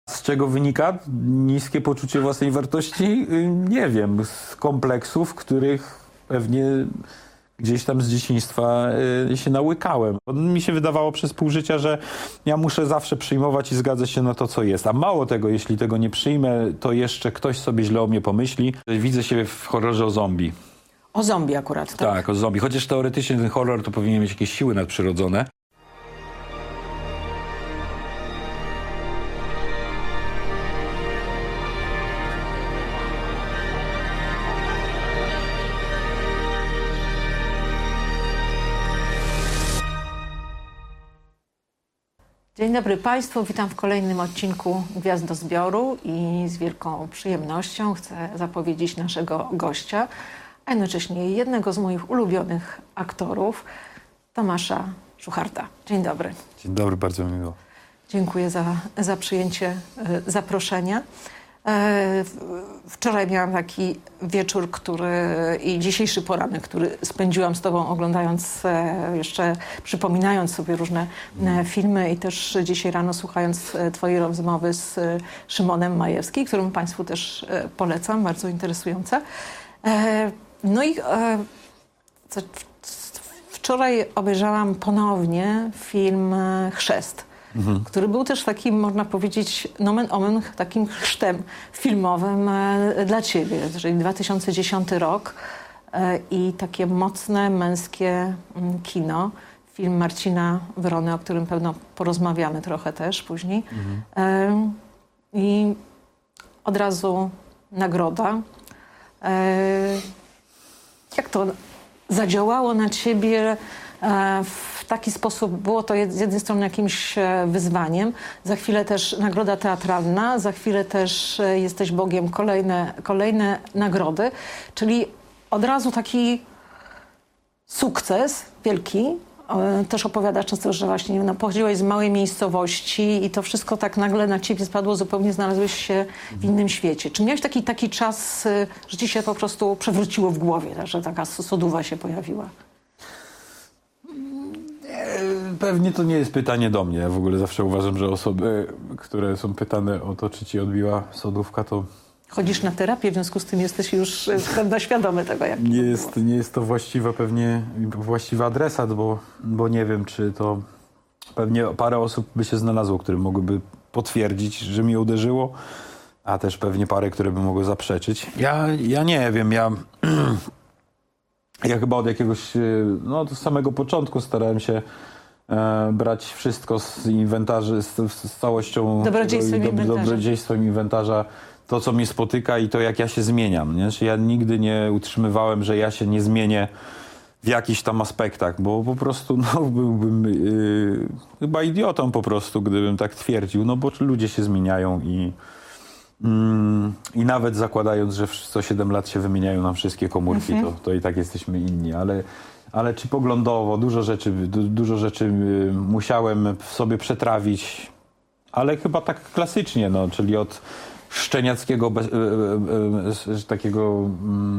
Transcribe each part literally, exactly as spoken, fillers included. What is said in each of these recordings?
Z czego wynika niskie poczucie własnej wartości? Nie wiem, z kompleksów, których pewnie gdzieś tam z dzieciństwa się nałykałem. Mi się wydawało przez pół życia, że ja muszę zawsze przyjmować i zgadzać się na to, co jest. A mało tego, jeśli tego nie przyjmę, to jeszcze ktoś sobie źle o mnie pomyśli. Widzę się w horrorze o zombie. O zombie akurat, tak? Tak, o zombie. Chociaż teoretycznie ten horror to powinien mieć jakieś siły nadprzyrodzone. Dzień dobry Państwu, witam w kolejnym odcinku Gwiazdozbioru i z wielką przyjemnością chcę zapowiedzieć naszego gościa, a jednocześnie jednego z moich ulubionych aktorów, Tomasza Szucharta. Dzień dobry. Dzień dobry, bardzo mi miło. Dziękuję za, za przyjęcie y, zaproszenia. E, wczoraj miałam taki wieczór, który i dzisiejszy poranek, który spędziłam z Tobą oglądając, e, jeszcze przypominając sobie różne e, filmy i też dzisiaj rano słuchając e, Twojej rozmowy z e, Szymonem Majewskim, którą Państwu też e, polecam, bardzo interesująca. E, no i e, co, wczoraj obejrzałam ponownie film e, Chrzest. Mhm. Który był też takim, można powiedzieć, nomen omen, takim chrztem filmowym e, dla Ciebie, czyli dwa tysiące dziesiąty rok e, i takie mocne, męskie m, kino. Film Marcina Wrony, o którym pewno porozmawiamy trochę też później. Mhm. E, I od razu nagroda. E, jak to zadziałało na Ciebie e, w taki sposób? Było to z jednej strony jakimś wyzwaniem, za chwilę też nagroda teatralna, za chwilę też jesteś Bogiem, kolejne, kolejne nagrody, czyli od razu taki sukces wielki. Też opowiadasz często, że właśnie no, pochodziłeś z małej miejscowości i to wszystko tak nagle na ciebie spadło, zupełnie znalazłeś się w innym świecie. Czy miałeś taki, taki czas, że ci się po prostu przewróciło w głowie, że taka soduwa się pojawiła? Pewnie to nie jest pytanie do mnie. Ja w ogóle zawsze uważam, że osoby, które są pytane o to, czy ci odbiła sodówka, to... Chodzisz na terapię, w związku z tym jesteś już pewno świadomy tego, jak nie jest, nie jest to właściwa, pewnie właściwy adresat, bo, bo nie wiem, czy to... Pewnie parę osób by się znalazło, które mogłyby potwierdzić, że mi uderzyło, a też pewnie parę, które by mogły zaprzeczyć. Ja, ja nie wiem, ja... Ja chyba od jakiegoś, no od samego początku starałem się e, brać wszystko z inwentarzy, z, z całością dobrodziejstwem, do, inwentarza. dobrodziejstwem inwentarza, to co mnie spotyka i to jak ja się zmieniam. Nie? Czyli ja nigdy nie utrzymywałem, że ja się nie zmienię w jakichś tam aspektach, bo po prostu no, byłbym yy, chyba idiotą po prostu, gdybym tak twierdził, no bo ludzie się zmieniają i Mm, I nawet zakładając, że co siedem lat się wymieniają nam wszystkie komórki, mhm. to, to i tak jesteśmy inni, ale, ale czy poglądowo, dużo rzeczy, du, dużo rzeczy y, musiałem w sobie przetrawić, ale chyba tak klasycznie, no, czyli od szczeniackiego, bez, y, y, y, takiego,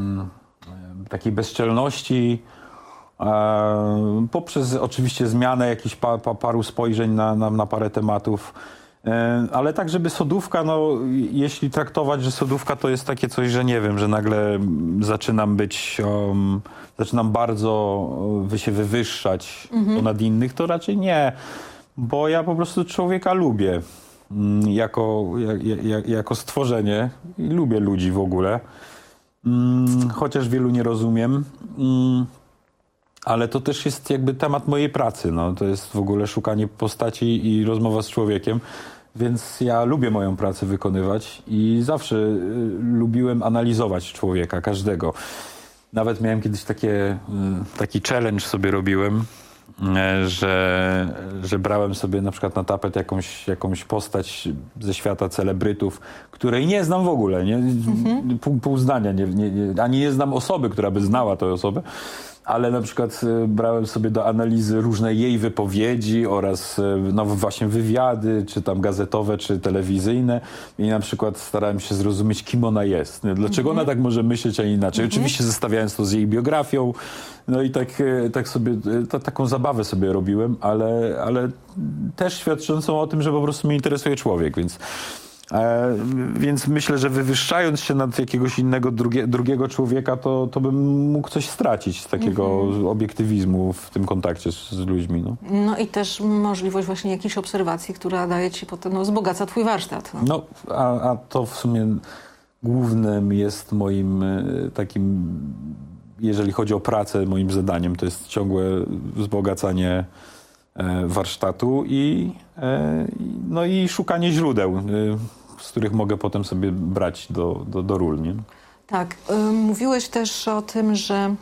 y, takiej bezczelności, y, poprzez oczywiście zmianę jakichś pa, pa, paru spojrzeń na, na, na parę tematów. Ale tak, żeby sodówka, no jeśli traktować, że sodówka to jest takie coś, że nie wiem, że nagle zaczynam być, um, zaczynam bardzo wy się wywyższać mhm. ponad innych, to raczej nie, bo ja po prostu człowieka lubię mm, jako, jak, jak, jako stworzenie i lubię ludzi w ogóle, mm, chociaż wielu nie rozumiem. Mm, Ale to też jest jakby temat mojej pracy. No. To jest w ogóle szukanie postaci i rozmowa z człowiekiem. Więc ja lubię moją pracę wykonywać i zawsze y, lubiłem analizować człowieka, każdego. Nawet miałem kiedyś takie, y, taki challenge sobie robiłem, y, że, że brałem sobie na przykład na tapet jakąś, jakąś postać ze świata celebrytów, której nie znam w ogóle. Nie? Mhm. Pół, pół zdania. Nie, nie, nie, ani nie znam osoby, która by znała tę osobę. Ale na przykład brałem sobie do analizy różne jej wypowiedzi oraz no właśnie wywiady, czy tam gazetowe, czy telewizyjne i na przykład starałem się zrozumieć, kim ona jest. Dlaczego mm-hmm. ona tak może myśleć, a inaczej. Mm-hmm. Oczywiście zestawiając to z jej biografią. No i tak, tak sobie, to, taką zabawę sobie robiłem, ale, ale też świadczącą o tym, że po prostu mnie interesuje człowiek, więc... E, więc myślę, że wywyższając się nad jakiegoś innego drugie, drugiego człowieka, to, to bym mógł coś stracić z takiego mhm. obiektywizmu w tym kontakcie z, z ludźmi. No. no i też możliwość właśnie jakiejś obserwacji, która daje ci potem, no, wzbogaca twój warsztat. No, no a, a to w sumie głównym jest moim y, takim, jeżeli chodzi o pracę, moim zadaniem, to jest ciągłe wzbogacanie e, warsztatu i, e, no i szukanie źródeł, y, z których mogę potem sobie brać do, do, do ról. Nie? Tak. Y, mówiłeś też o tym, że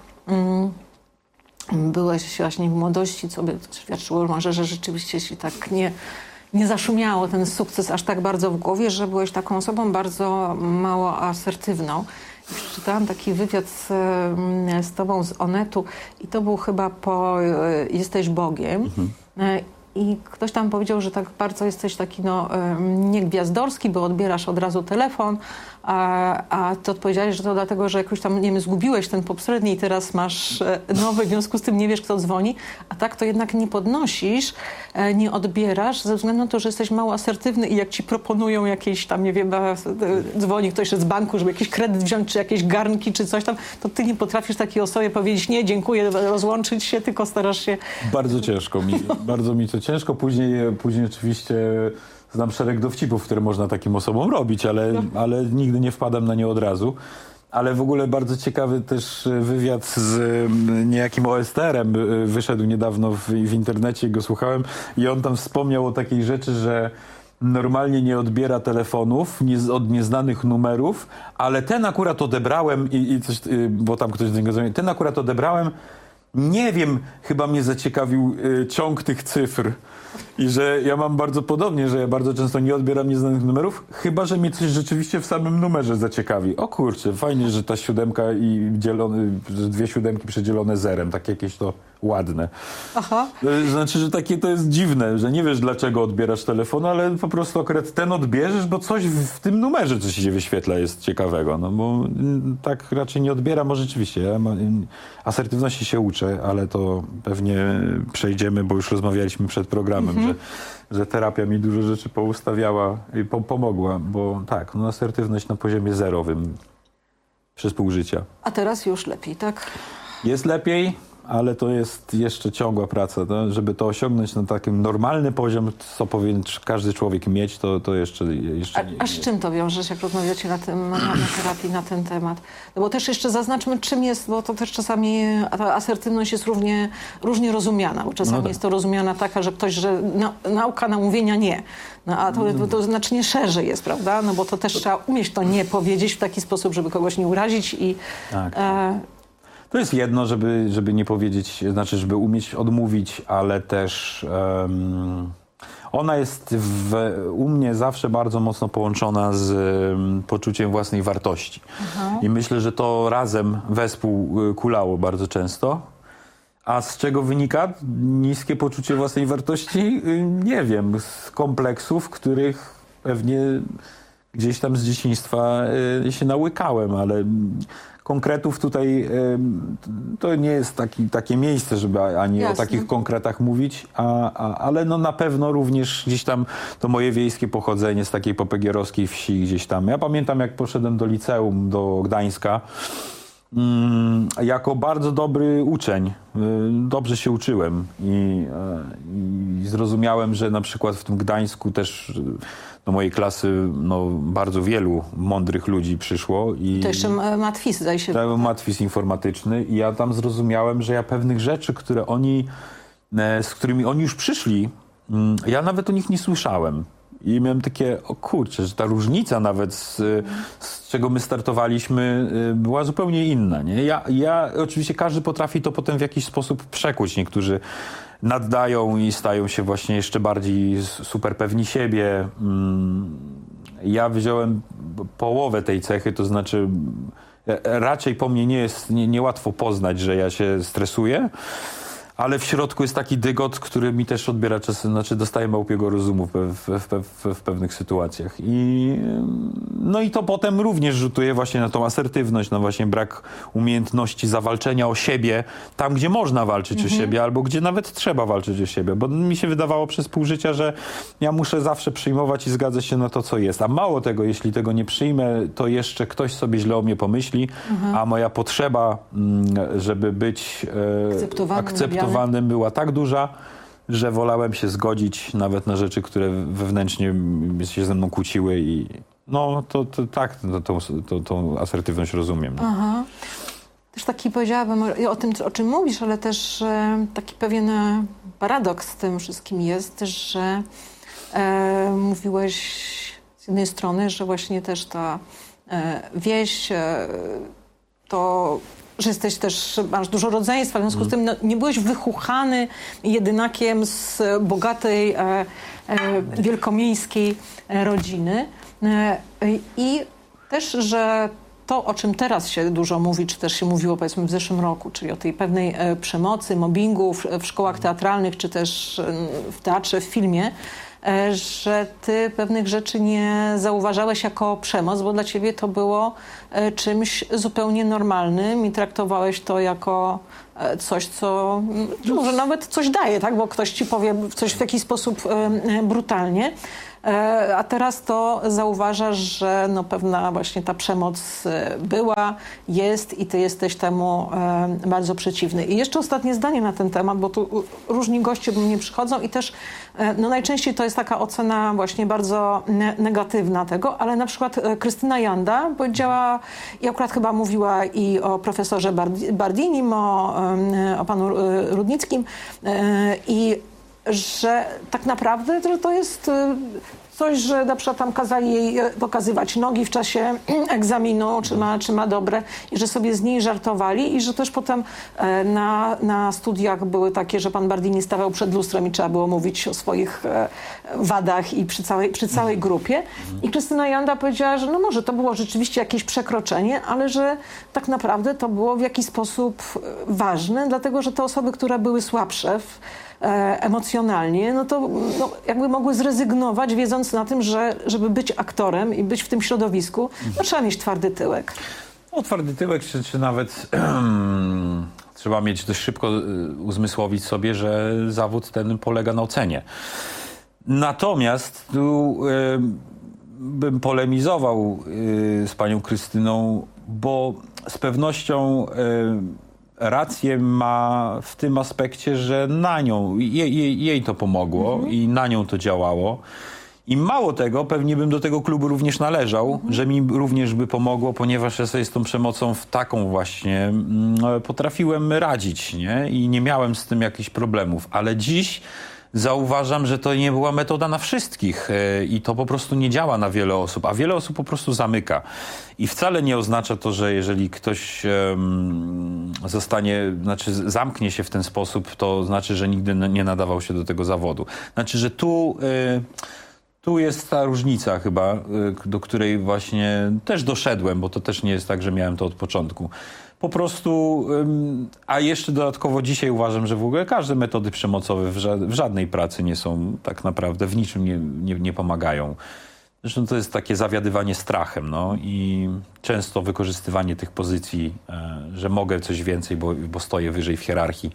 y, byłeś właśnie w młodości, co by świadczyło może, że rzeczywiście się tak nie... nie zaszumiało ten sukces aż tak bardzo w głowie, że byłeś taką osobą bardzo mało asertywną. I przeczytałam taki wywiad z, z tobą z Onetu i to był chyba po Jesteś Bogiem. Mhm. I ktoś tam powiedział, że tak bardzo jesteś taki no, niegwiazdorski, bo odbierasz od razu telefon, a, a ty odpowiedziałeś, że to dlatego, że jakoś tam, nie wiem, zgubiłeś ten poprzedni i teraz masz nowy, w związku z tym nie wiesz, kto dzwoni, a tak to jednak nie podnosisz, nie odbierasz, ze względu na to, że jesteś mało asertywny i jak ci proponują jakieś tam, nie wiem, dzwoni ktoś z banku, żeby jakiś kredyt wziąć, czy jakieś garnki, czy coś tam, to ty nie potrafisz takiej osobie powiedzieć nie, dziękuję, rozłączyć się, tylko starasz się... Bardzo ciężko mi, bardzo mi to ciężko. Później, później oczywiście znam szereg dowcipów, które można takim osobom robić, ale, no. ale nigdy nie wpadam na nie od razu. Ale w ogóle bardzo ciekawy też wywiad z niejakim O S T R-em wyszedł niedawno w, w internecie, go słuchałem i on tam wspomniał o takiej rzeczy, że normalnie nie odbiera telefonów nie, od nieznanych numerów, ale ten akurat odebrałem i, i coś, bo tam ktoś do niego dzwonił, ten akurat odebrałem. Nie wiem, chyba mnie zaciekawił y, ciąg tych cyfr i że ja mam bardzo podobnie, że ja bardzo często nie odbieram nieznanych numerów, chyba że mnie coś rzeczywiście w samym numerze zaciekawi. O kurczę, fajnie, że ta siódemka i dzielony, że dwie siódemki przedzielone zerem, takie jakieś to ładne. Aha. Znaczy, że takie to jest dziwne, że nie wiesz dlaczego odbierasz telefon, ale po prostu akurat ten odbierzesz, bo coś w, w tym numerze, co się wyświetla, jest ciekawego. No bo tak raczej nie odbieram, bo rzeczywiście ja ma, asertywności się uczę, ale to pewnie przejdziemy, bo już rozmawialiśmy przed programem, mhm. że, że terapia mi dużo rzeczy poustawiała i po, pomogła, bo tak, no asertywność na poziomie zerowym przez pół życia. A teraz już lepiej, tak? Jest lepiej, ale to jest jeszcze ciągła praca. No? Żeby to osiągnąć na takim normalny poziom, co powinien każdy człowiek mieć, to, to jeszcze, jeszcze a, nie. A z czym to wiążesz, jak rozmawiacie na, tym, na, na terapii na ten temat? No bo też jeszcze zaznaczmy, czym jest, bo to też czasami ta asertywność jest równie, różnie rozumiana, bo czasami no tak. jest to rozumiana taka, że ktoś, że na, nauka namówienia nie. No a to, to, to znacznie szerzej jest, prawda? No bo to też trzeba umieć to nie powiedzieć w taki sposób, żeby kogoś nie urazić i... Tak. E, To jest jedno, żeby, żeby nie powiedzieć, znaczy, żeby umieć odmówić, ale też um, ona jest w, u mnie zawsze bardzo mocno połączona z um, poczuciem własnej wartości. Aha. I myślę, że to razem wespół kulało bardzo często. A z czego wynika niskie poczucie własnej wartości? Nie wiem, z kompleksów, których pewnie gdzieś tam z dzieciństwa y, się nałykałem, ale... Konkretów tutaj to nie jest taki, takie miejsce, żeby ani Jasne. o takich konkretach mówić, a, a, ale no na pewno również gdzieś tam to moje wiejskie pochodzenie z takiej popegierowskiej wsi gdzieś tam. Ja pamiętam, jak poszedłem do liceum, do Gdańska, mm, jako bardzo dobry uczeń. Dobrze się uczyłem i, i zrozumiałem, że na przykład w tym Gdańsku też do mojej klasy no, bardzo wielu mądrych ludzi przyszło. I to jeszcze matwis, zdaje się. To matwis informatyczny i ja tam zrozumiałem, że ja pewnych rzeczy, które oni, z którymi oni już przyszli, ja nawet o nich nie słyszałem. I miałem takie, o kurczę, że ta różnica nawet z, z czego my startowaliśmy była zupełnie inna. Nie? Ja, ja, oczywiście każdy potrafi to potem w jakiś sposób przekuć. Niektórzy naddają i stają się właśnie jeszcze bardziej super pewni siebie. Ja wziąłem połowę tej cechy, to znaczy raczej po mnie nie jest nie, niełatwo poznać, że ja się stresuję, ale w środku jest taki dygot, który mi też odbiera czasem, znaczy dostaję małpiego rozumu w, w, w, w, w pewnych sytuacjach. I, no i to potem również rzutuje właśnie na tą asertywność, na właśnie brak umiejętności zawalczenia o siebie tam, gdzie można walczyć mhm. o siebie, albo gdzie nawet trzeba walczyć o siebie. Bo mi się wydawało przez pół życia, że ja muszę zawsze przyjmować i zgadzać się na to, co jest. A mało tego, jeśli tego nie przyjmę, to jeszcze ktoś sobie źle o mnie pomyśli, mhm. a moja potrzeba, żeby być e, akceptowany, akceptowanym była tak duża, że wolałem się zgodzić nawet na rzeczy, które wewnętrznie się ze mną kłóciły i no to, to tak, to, to, to, tą asertywność rozumiem. No. Aha. Też taki powiedziałabym o tym, o czym mówisz, ale też e, taki pewien paradoks z tym wszystkim jest, że e, mówiłeś z jednej strony, że właśnie też ta e, wieś, e, to że jesteś też, masz dużo rodzeństwa, w związku z tym no, nie byłeś wychuchany jedynakiem z bogatej, e, e, wielkomiejskiej rodziny. E, I też, że to, o czym teraz się dużo mówi, czy też się mówiło powiedzmy w zeszłym roku, czyli o tej pewnej e, przemocy, mobbingu w, w szkołach teatralnych, czy też e, w teatrze, w filmie, e, że ty pewnych rzeczy nie zauważałeś jako przemoc, bo dla ciebie to było e, czymś zupełnie normalnym i traktowałeś to jako e, coś, co m, może nawet coś daje, tak? Bo ktoś ci powie coś w jakiś sposób e, brutalnie. A teraz to zauważasz, że no pewna właśnie ta przemoc była, jest i ty jesteś temu bardzo przeciwny. I jeszcze ostatnie zdanie na ten temat, bo tu różni goście do mnie przychodzą i też no najczęściej to jest taka ocena właśnie bardzo negatywna tego, ale na przykład Krystyna Janda powiedziała, i akurat chyba mówiła i o profesorze Bardinim, o, o panu Rudnickim i że tak naprawdę że to jest coś, że na przykład tam kazali jej pokazywać nogi w czasie egzaminu, czy ma, czy ma dobre, i że sobie z niej żartowali i że też potem na, na studiach były takie, że pan Bardini stawał przed lustrem i trzeba było mówić o swoich wadach i przy całej, przy całej grupie. I Krystyna Janda powiedziała, że no może to było rzeczywiście jakieś przekroczenie, ale że tak naprawdę to było w jakiś sposób ważne, dlatego że te osoby, które były słabsze w emocjonalnie, no to no, jakby mogły zrezygnować, wiedząc na tym, że żeby być aktorem i być w tym środowisku, no, trzeba mieć twardy tyłek. No, twardy tyłek, czy, czy nawet trzeba mieć dość szybko uzmysłowić sobie, że zawód ten polega na ocenie. Natomiast tu y, bym polemizował y, z panią Krystyną, bo z pewnością y, rację ma w tym aspekcie, że na nią, jej, jej, jej to pomogło mhm. i na nią to działało. I mało tego, pewnie bym do tego klubu również należał, mhm. że mi również by pomogło, ponieważ ja sobie z tą przemocą w taką właśnie mm, potrafiłem radzić, nie? I nie miałem z tym jakichś problemów. Ale dziś zauważam, że to nie była metoda na wszystkich yy, i to po prostu nie działa na wiele osób, a wiele osób po prostu zamyka. I wcale nie oznacza to, że jeżeli ktoś yy, zostanie, znaczy zamknie się w ten sposób, to znaczy, że nigdy nie nadawał się do tego zawodu. Znaczy, że tu... Yy, Tu jest ta różnica chyba, do której właśnie też doszedłem, bo to też nie jest tak, że miałem to od początku. Po prostu, a jeszcze dodatkowo dzisiaj uważam, że w ogóle każde metody przemocowe w, ża- w żadnej pracy nie są tak naprawdę, w niczym nie, nie, nie pomagają. Zresztą to jest takie zawiadywanie strachem, no i często wykorzystywanie tych pozycji, że mogę coś więcej, bo, bo stoję wyżej w hierarchii.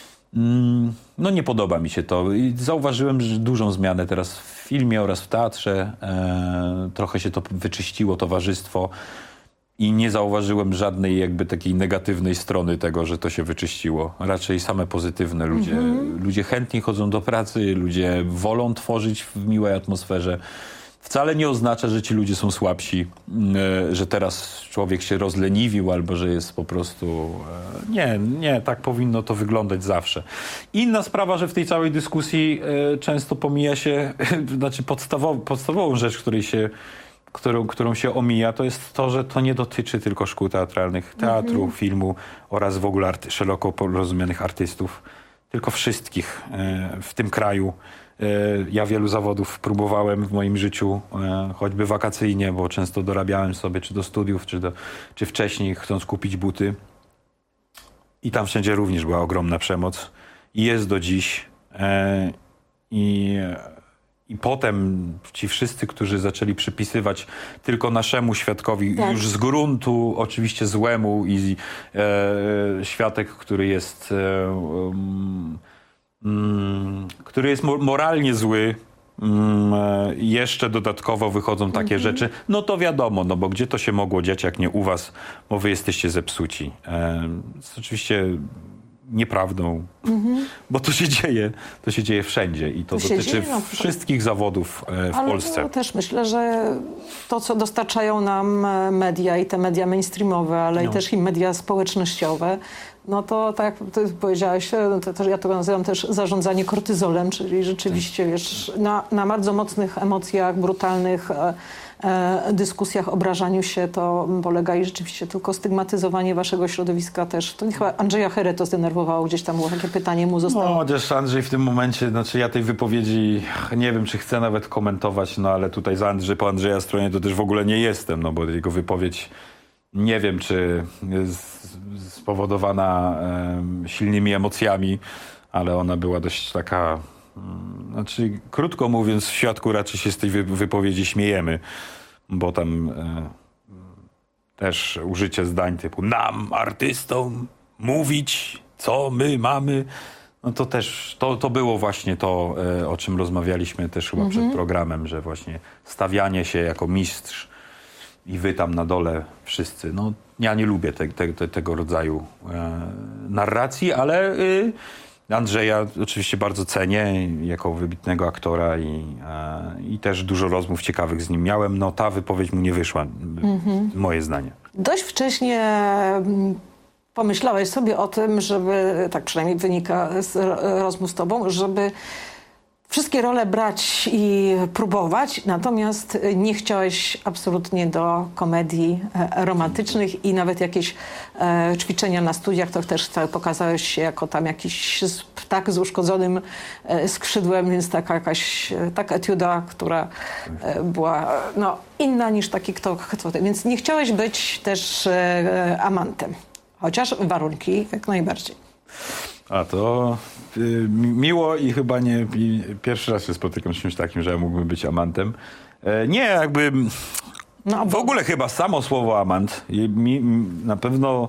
No nie podoba mi się to. I zauważyłem, że dużą zmianę teraz w filmie oraz w teatrze. E, trochę się to wyczyściło, towarzystwo. I nie zauważyłem żadnej jakby takiej negatywnej strony tego, że to się wyczyściło. Raczej same pozytywne. Ludzie, mm-hmm. ludzie chętnie chodzą do pracy, ludzie wolą tworzyć w miłej atmosferze. Wcale nie oznacza, że ci ludzie są słabsi, że teraz człowiek się rozleniwił albo że jest po prostu... Nie, nie, tak powinno to wyglądać zawsze. Inna sprawa, że w tej całej dyskusji często pomija się, znaczy podstawow, podstawową rzecz, której się, którą, którą się omija, to jest to, że to nie dotyczy tylko szkół teatralnych, teatru, mhm. filmu oraz w ogóle arty, szeroko rozumianych artystów, tylko wszystkich w tym kraju. Ja wielu zawodów próbowałem w moim życiu, choćby wakacyjnie, bo często dorabiałem sobie czy do studiów, czy, do, czy wcześniej chcąc kupić buty. I tam wszędzie również była ogromna przemoc. i jest do dziś. E, I... I potem ci wszyscy, którzy zaczęli przypisywać tylko naszemu świadkowi, tak. już z gruntu oczywiście złemu i e, świadek, który jest e, um, który jest moralnie zły, um, e, jeszcze dodatkowo wychodzą takie mm-hmm. rzeczy, no to wiadomo, no bo gdzie to się mogło dziać, jak nie u was, bo wy jesteście zepsuci. E, jest oczywiście nieprawdą, mm-hmm. bo to się dzieje, to się dzieje wszędzie i to, to dotyczy dzieje, no, wszystkich zawodów e, w ale Polsce. No, też myślę, że to, co dostarczają nam media i te media mainstreamowe, ale no. i też i media społecznościowe, no to tak jak ty powiedziałaś, to, to, ja to nazywam też zarządzanie kortyzolem, czyli rzeczywiście wiesz, na, na bardzo mocnych emocjach, brutalnych e, e, dyskusjach, obrażaniu się to polega i rzeczywiście tylko stygmatyzowanie waszego środowiska też. To chyba Andrzeja Herę to zdenerwowało, gdzieś tam było takie pytanie mu zostało. No chociaż Andrzej w tym momencie, znaczy ja tej wypowiedzi nie wiem, czy chcę nawet komentować, no ale tutaj za Andrzej, po Andrzeja stronie to też w ogóle nie jestem, no bo jego wypowiedź nie wiem, czy jest spowodowana e, silnymi emocjami, ale ona była dość taka, mm, znaczy krótko mówiąc, w świadku raczej się z tej wy- wypowiedzi śmiejemy, bo tam e, też użycie zdań typu nam, artystom, mówić, co my mamy, no to też, to, to było właśnie to, e, o czym rozmawialiśmy też chyba mhm. przed programem, że właśnie stawianie się jako mistrz i wy tam na dole wszyscy. No, ja nie lubię te, te, te, tego rodzaju e, narracji, ale y, Andrzeja oczywiście bardzo cenię jako wybitnego aktora i, e, i też dużo rozmów ciekawych z nim miałem. No ta wypowiedź mu nie wyszła, mm-hmm. moje zdanie. Dość wcześnie pomyślałeś sobie o tym, żeby, tak przynajmniej wynika z rozmów z tobą, żeby wszystkie role brać i próbować, natomiast nie chciałeś absolutnie do komedii romantycznych i nawet jakieś e, ćwiczenia na studiach, to też pokazałeś się jako tam jakiś ptak z uszkodzonym e, skrzydłem, więc taka jakaś taka etiuda, która e, była no, inna niż taki kto, kto... Więc nie chciałeś być też e, amantem, chociaż warunki jak najbardziej. A to y, miło i chyba nie i pierwszy raz się spotykam z czymś takim, że ja mógłbym być amantem. E, nie, jakby no, bo... w ogóle chyba samo słowo amant i mi, na pewno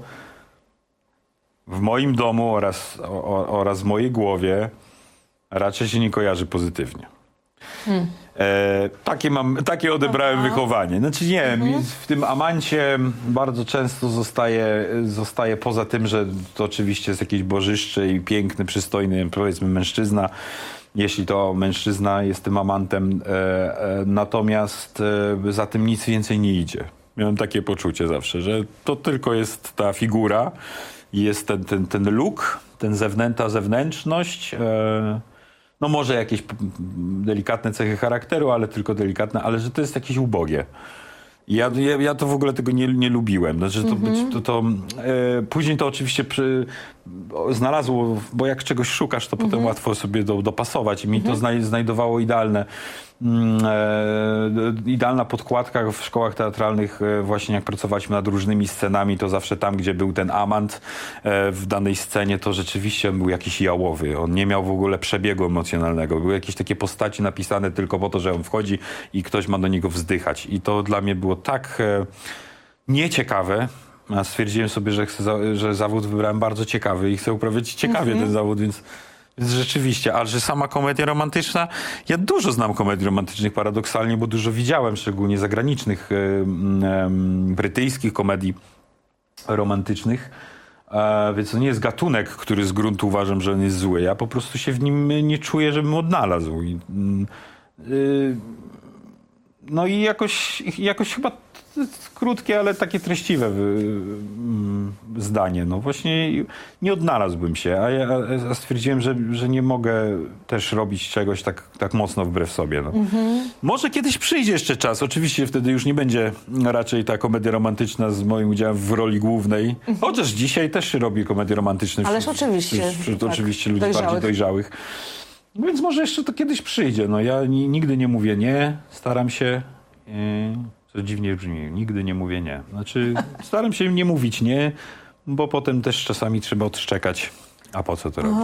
w moim domu oraz, o, oraz w mojej głowie raczej się nie kojarzy pozytywnie. Hmm. E, takie, mam, takie odebrałem Aha. wychowanie. Znaczy nie, mhm. w tym amancie bardzo często zostaje, zostaje poza tym, że to oczywiście jest jakiś bożyszczy i piękny, przystojny, powiedzmy mężczyzna, jeśli to mężczyzna jest tym amantem, e, e, natomiast e, za tym nic więcej nie idzie. Miałem takie poczucie zawsze, że to tylko jest ta figura, jest ten, ten, ten look, ten zewnętrzna ta zewnętrzność, e, no może jakieś delikatne cechy charakteru, ale tylko delikatne, ale że to jest jakieś ubogie. Ja, ja, ja to w ogóle tego nie, nie lubiłem. Znaczy, to, mm-hmm. to, to, e, później to oczywiście przy, o, znalazło, bo jak czegoś szukasz, to mm-hmm. potem łatwo sobie do, dopasować. I mi mm-hmm. to znaj, znajdowało idealne, mm, e, idealna podkładka w szkołach teatralnych. E, właśnie jak pracowaliśmy nad różnymi scenami, to zawsze tam, gdzie był ten amant e, w danej scenie, to rzeczywiście był jakiś jałowy. On nie miał w ogóle przebiegu emocjonalnego. Były jakieś takie postaci napisane tylko po to, że on wchodzi i ktoś ma do niego wzdychać. I to dla mnie było tak e, nieciekawe. A stwierdziłem sobie, że, chcę za, że zawód wybrałem bardzo ciekawy i chcę uprawiać ciekawie mm-hmm. ten zawód, więc, więc rzeczywiście. Ale że sama komedia romantyczna, ja dużo znam komedii romantycznych paradoksalnie, bo dużo widziałem, szczególnie zagranicznych, e, e, brytyjskich komedii romantycznych. E, więc to nie jest gatunek, który z gruntu uważam, że on jest zły. Ja po prostu się w nim nie czuję, żebym odnalazł. I, e, no i jakoś, jakoś chyba krótkie, ale takie treściwe zdanie. No właśnie nie odnalazłbym się, a ja a stwierdziłem, że, że nie mogę też robić czegoś tak, tak mocno wbrew sobie. No. Mm-hmm. Może kiedyś przyjdzie jeszcze czas. Oczywiście wtedy już nie będzie raczej ta komedia romantyczna z moim udziałem w roli głównej. Mm-hmm. Chociaż dzisiaj też się robi komedie romantyczne. Ależ wśród, oczywiście. Wśród tak, oczywiście ludzi dojrzałych. bardziej dojrzałych. No więc może jeszcze to kiedyś przyjdzie. No ja ni- nigdy nie mówię nie. Staram się... Yy... To dziwnie brzmi. Nigdy nie mówię nie. Znaczy, staram się nie mówić nie, bo potem też czasami trzeba odszczekać A po co to robić?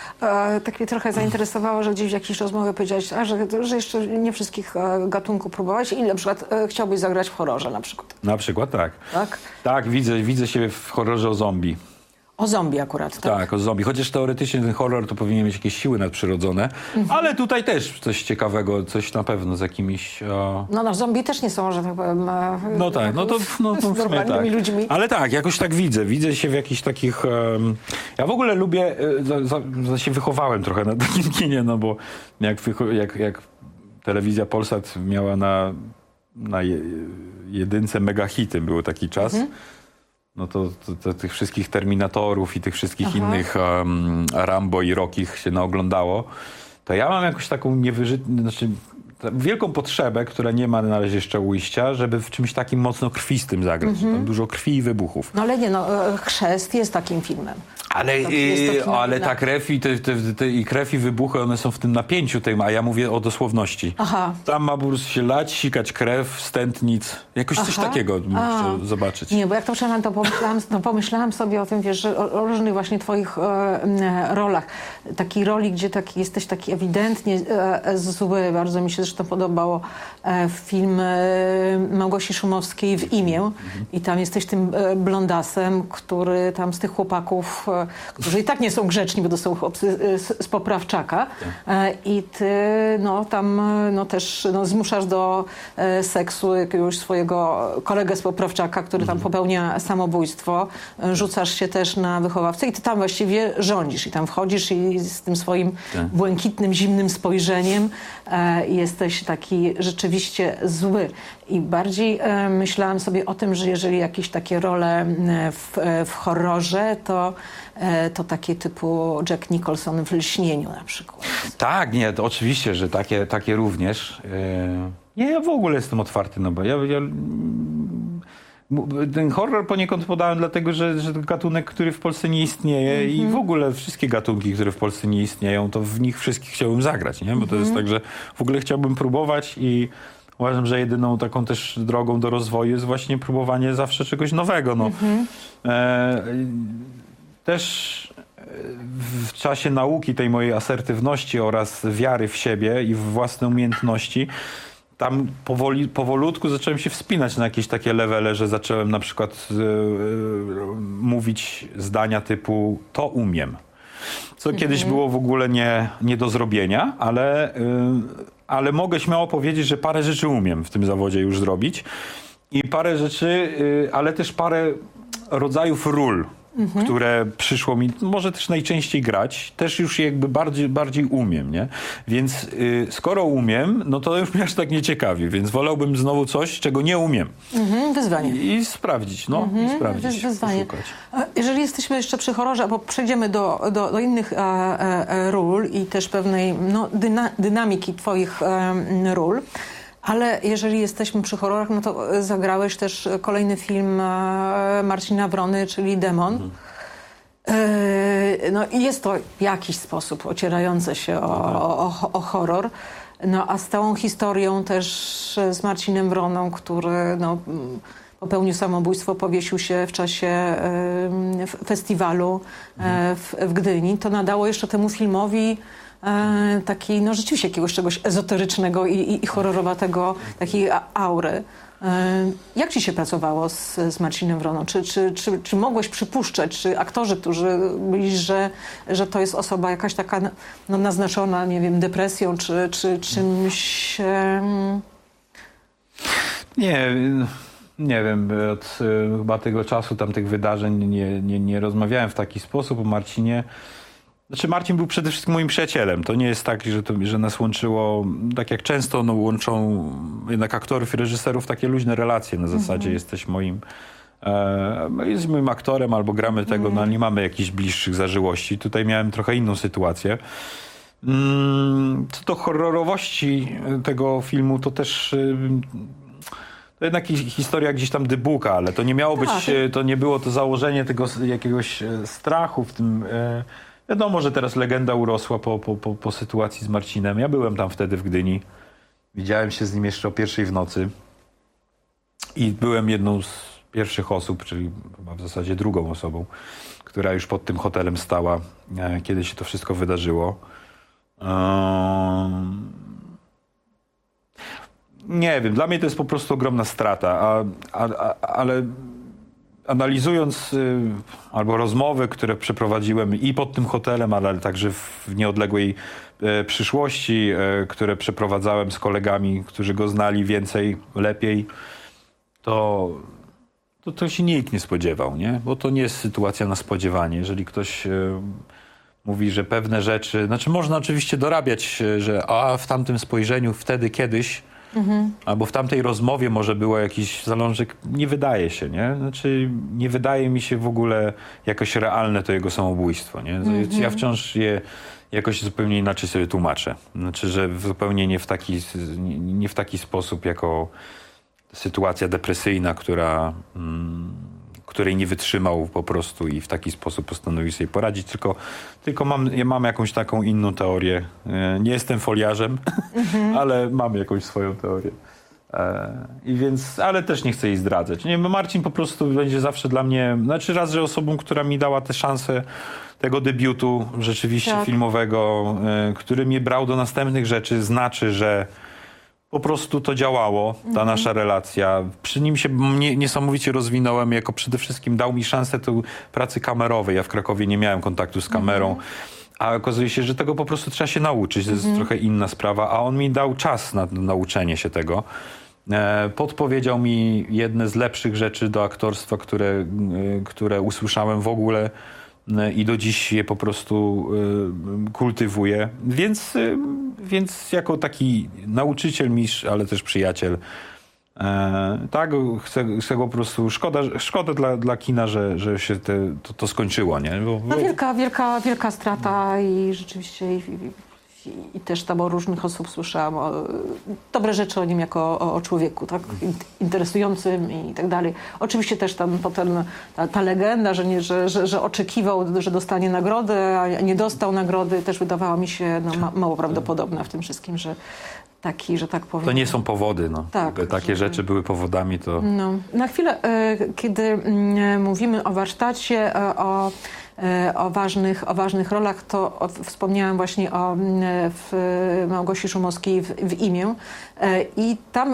E, tak mnie trochę zainteresowało, że gdzieś w jakiejś rozmowie powiedziałeś, a, że, że jeszcze nie wszystkich e, gatunków próbowałeś i na przykład e, chciałbyś zagrać w horrorze na przykład. Na przykład tak. Tak? Tak, widzę, widzę się w horrorze o zombie. O zombie akurat, tak? Tak, o zombie. Chociaż teoretycznie ten horror to powinien mieć jakieś siły nadprzyrodzone, Mhm. ale tutaj też coś ciekawego, coś na pewno z jakimiś... O... No, no, zombie też nie są, że tak powiem... E, No tak, no to, no to w sumie normalnymi tak. ludźmi. Ale tak, jakoś tak widzę. Widzę się w jakichś takich... Um... Ja w ogóle lubię... e, Za, za, za się wychowałem trochę na takim kinie, no bo jak, wycho- jak, jak telewizja Polsat miała na, na je, jedynce mega hity, był taki czas, Mhm. no to, to, to tych wszystkich Terminatorów i tych wszystkich Aha. innych um, Rambo i Rockich się naoglądało, to ja mam jakąś taką niewyżytną, znaczy wielką potrzebę, która nie ma na razie jeszcze ujścia, żeby w czymś takim mocno krwistym zagrać. Mhm. Tam dużo krwi i wybuchów. No ale nie, no, e, Chrzest jest takim filmem. Ale, To jest to yy, kino ale jednak. ta krew i, te, te, te, i krew i wybuchy, one są w tym napięciu tym, a ja mówię o dosłowności. Aha. Tam ma po prostu się lać, sikać krew, stętnic. Jakoś coś Aha. takiego bym A. chciał zobaczyć. Nie, bo jak to czytałem, to pomyślałam, no pomyślałam sobie o tym, wiesz, że o, o różnych właśnie twoich e, e, rolach. Takiej roli, gdzie taki, jesteś taki ewidentnie e, zły. Bardzo mi się zresztą podobało e, film e, Małgosi Szumowskiej W imię. I tam jesteś tym e, blondasem, który tam z tych chłopaków, e, którzy i tak nie są grzeczni, bo to są chłopcy e, z, z Poprawczaka. E, I ty no, tam e, no, też no, zmuszasz do e, seksu jakiegoś swojego kolegę z Poprawczaka, który tam popełnia samobójstwo. E, Rzucasz się też na wychowawcę i ty tam właściwie rządzisz. I tam wchodzisz i z tym swoim Tak. błękitnym, zimnym spojrzeniem e, jesteś taki rzeczywiście zły. I bardziej e, myślałam sobie o tym, że jeżeli jakieś takie role e, w, e, w horrorze, to, e, to takie typu Jack Nicholson w Lśnieniu na przykład. Tak, nie, to oczywiście, że takie, takie również. Yy, nie, ja w ogóle jestem otwarty, no bo ja, ja ten horror poniekąd podałem dlatego, że, że to gatunek, który w Polsce nie istnieje mm-hmm. i w ogóle wszystkie gatunki, które w Polsce nie istnieją, to w nich wszystkich chciałbym zagrać, nie? Bo to mm-hmm. jest tak, że w ogóle chciałbym próbować i uważam, że jedyną taką też drogą do rozwoju jest właśnie próbowanie zawsze czegoś nowego. No. Mm-hmm. E, też w czasie nauki tej mojej asertywności oraz wiary w siebie i w własne umiejętności, tam powoli, powolutku zacząłem się wspinać na jakieś takie levele, że zacząłem na przykład yy, mówić zdania typu to umiem. Co mhm. kiedyś było w ogóle nie, nie do zrobienia, ale, yy, ale mogę śmiało powiedzieć, że parę rzeczy umiem w tym zawodzie już zrobić. I parę rzeczy, yy, ale też parę rodzajów ról, Mhm. które przyszło mi, może też najczęściej grać, też już jakby bardziej, bardziej umiem, nie? Więc y, skoro umiem, no to już mnie aż tak nie ciekawi, więc wolałbym znowu coś, czego nie umiem. Mhm, wyzwanie. I, i sprawdzić, no, Mhm, i sprawdzić, wyzwanie. poszukać. Jeżeli jesteśmy jeszcze przy horrorze, bo przejdziemy do, do, do innych e, e, ról i też pewnej no, dyna, dynamiki twoich e, ról, ale jeżeli jesteśmy przy horrorach, no to zagrałeś też kolejny film Marcina Wrony, czyli Demon. Mhm. No i jest to w jakiś sposób ocierające się o, o, o horror. No a z całą historią też z Marcinem Wroną, który no, popełnił samobójstwo, powiesił się w czasie festiwalu w, w Gdyni, to nadało jeszcze temu filmowi E, takiej, no rzeczywiście jakiegoś czegoś ezoterycznego i, i, i horrorowatego, takiej a, aury. E, jak ci się pracowało z, z Marcinem Wroną? Czy, czy, czy, czy mogłeś przypuszczać, czy aktorzy, którzy byli, że, że to jest osoba jakaś taka no, naznaczona, nie wiem, depresją, czy, czy czymś... E... Nie, nie wiem, od e, chyba tego czasu, tamtych wydarzeń nie, nie, nie rozmawiałem w taki sposób o Marcinie. Znaczy Marcin był przede wszystkim moim przyjacielem. To nie jest tak, że, to, że nas łączyło, tak jak często no, łączą jednak aktorów i reżyserów takie luźne relacje. Na zasadzie mm-hmm. jesteś moim e, jest moim aktorem albo gramy tego, mm. no, nie mamy jakichś bliższych zażyłości. Tutaj miałem trochę inną sytuację. Mm, co do horrorowości tego filmu, to też... To jednak historia gdzieś tam dybuka, ale to nie miało być, tak. to nie było to założenie tego jakiegoś strachu w tym... E, Wiadomo, że teraz legenda urosła po, po, po, po sytuacji z Marcinem. Ja byłem tam wtedy w Gdyni. Widziałem się z nim jeszcze o pierwszej w nocy. I byłem jedną z pierwszych osób, czyli chyba w zasadzie drugą osobą, która już pod tym hotelem stała, e, kiedy się to wszystko wydarzyło. Um, nie wiem, dla mnie to jest po prostu ogromna strata, a, a, a, ale analizując y, albo rozmowy, które przeprowadziłem i pod tym hotelem, ale także w nieodległej y, przyszłości, y, które przeprowadzałem z kolegami, którzy go znali więcej, lepiej, to, to, to się nikt nie spodziewał, nie? Bo to nie jest sytuacja na spodziewanie. Jeżeli ktoś y, mówi, że pewne rzeczy, znaczy można oczywiście dorabiać, że a w tamtym spojrzeniu wtedy kiedyś, mhm. albo w tamtej rozmowie może było jakiś zalążek, nie wydaje się, nie? Znaczy nie wydaje mi się w ogóle jakoś realne to jego samobójstwo, nie? Mhm. Ja wciąż je jakoś zupełnie inaczej sobie tłumaczę. Znaczy, że zupełnie nie w taki, nie w taki sposób jako sytuacja depresyjna, która... Mm, której nie wytrzymał po prostu i w taki sposób postanowił sobie poradzić, tylko, tylko mam, ja mam jakąś taką inną teorię. Nie jestem foliarzem, mm-hmm. ale mam jakąś swoją teorię. I więc, ale też nie chcę jej zdradzać. Nie, Marcin po prostu będzie zawsze dla mnie, znaczy raz, że osobą, która mi dała tę szansę tego debiutu rzeczywiście tak. filmowego, który mnie brał do następnych rzeczy, znaczy, że po prostu to działało, ta mhm. nasza relacja. Przy nim się nie, niesamowicie rozwinąłem, jako przede wszystkim dał mi szansę tu pracy kamerowej. Ja w Krakowie nie miałem kontaktu z kamerą, mhm. a okazuje się, że tego po prostu trzeba się nauczyć. To mhm. jest trochę inna sprawa, a on mi dał czas na nauczenie się tego. E, podpowiedział mi jedne z lepszych rzeczy do aktorstwa, które, e, które usłyszałem w ogóle i do dziś je po prostu y, kultywuję. Więc, y, więc jako taki nauczyciel, mistrz, ale też przyjaciel, e, tak, chcę, chcę po prostu, szkoda, szkoda dla, dla kina, że, że się te, to, to skończyło, nie? Bo, no wielka, wielka, wielka strata i rzeczywiście i, i, i też tam o różnych osób słyszałam o, dobre rzeczy o nim jako o, o człowieku, tak? Interesującym i tak dalej. Oczywiście też tam potem ta, ta legenda, że, nie, że, że, że oczekiwał, że dostanie nagrodę, a nie dostał nagrody, też wydawała mi się no, ma, mało prawdopodobna w tym wszystkim, że taki, że tak powiem. To nie są powody, no. Tak, Gdyby takie że... rzeczy były powodami, to... No. Na chwilę, kiedy mm, mówimy o warsztacie, o O ważnych, o ważnych rolach, to o, wspomniałam właśnie o w Małgosi Szumowskiej w, w imię. I tam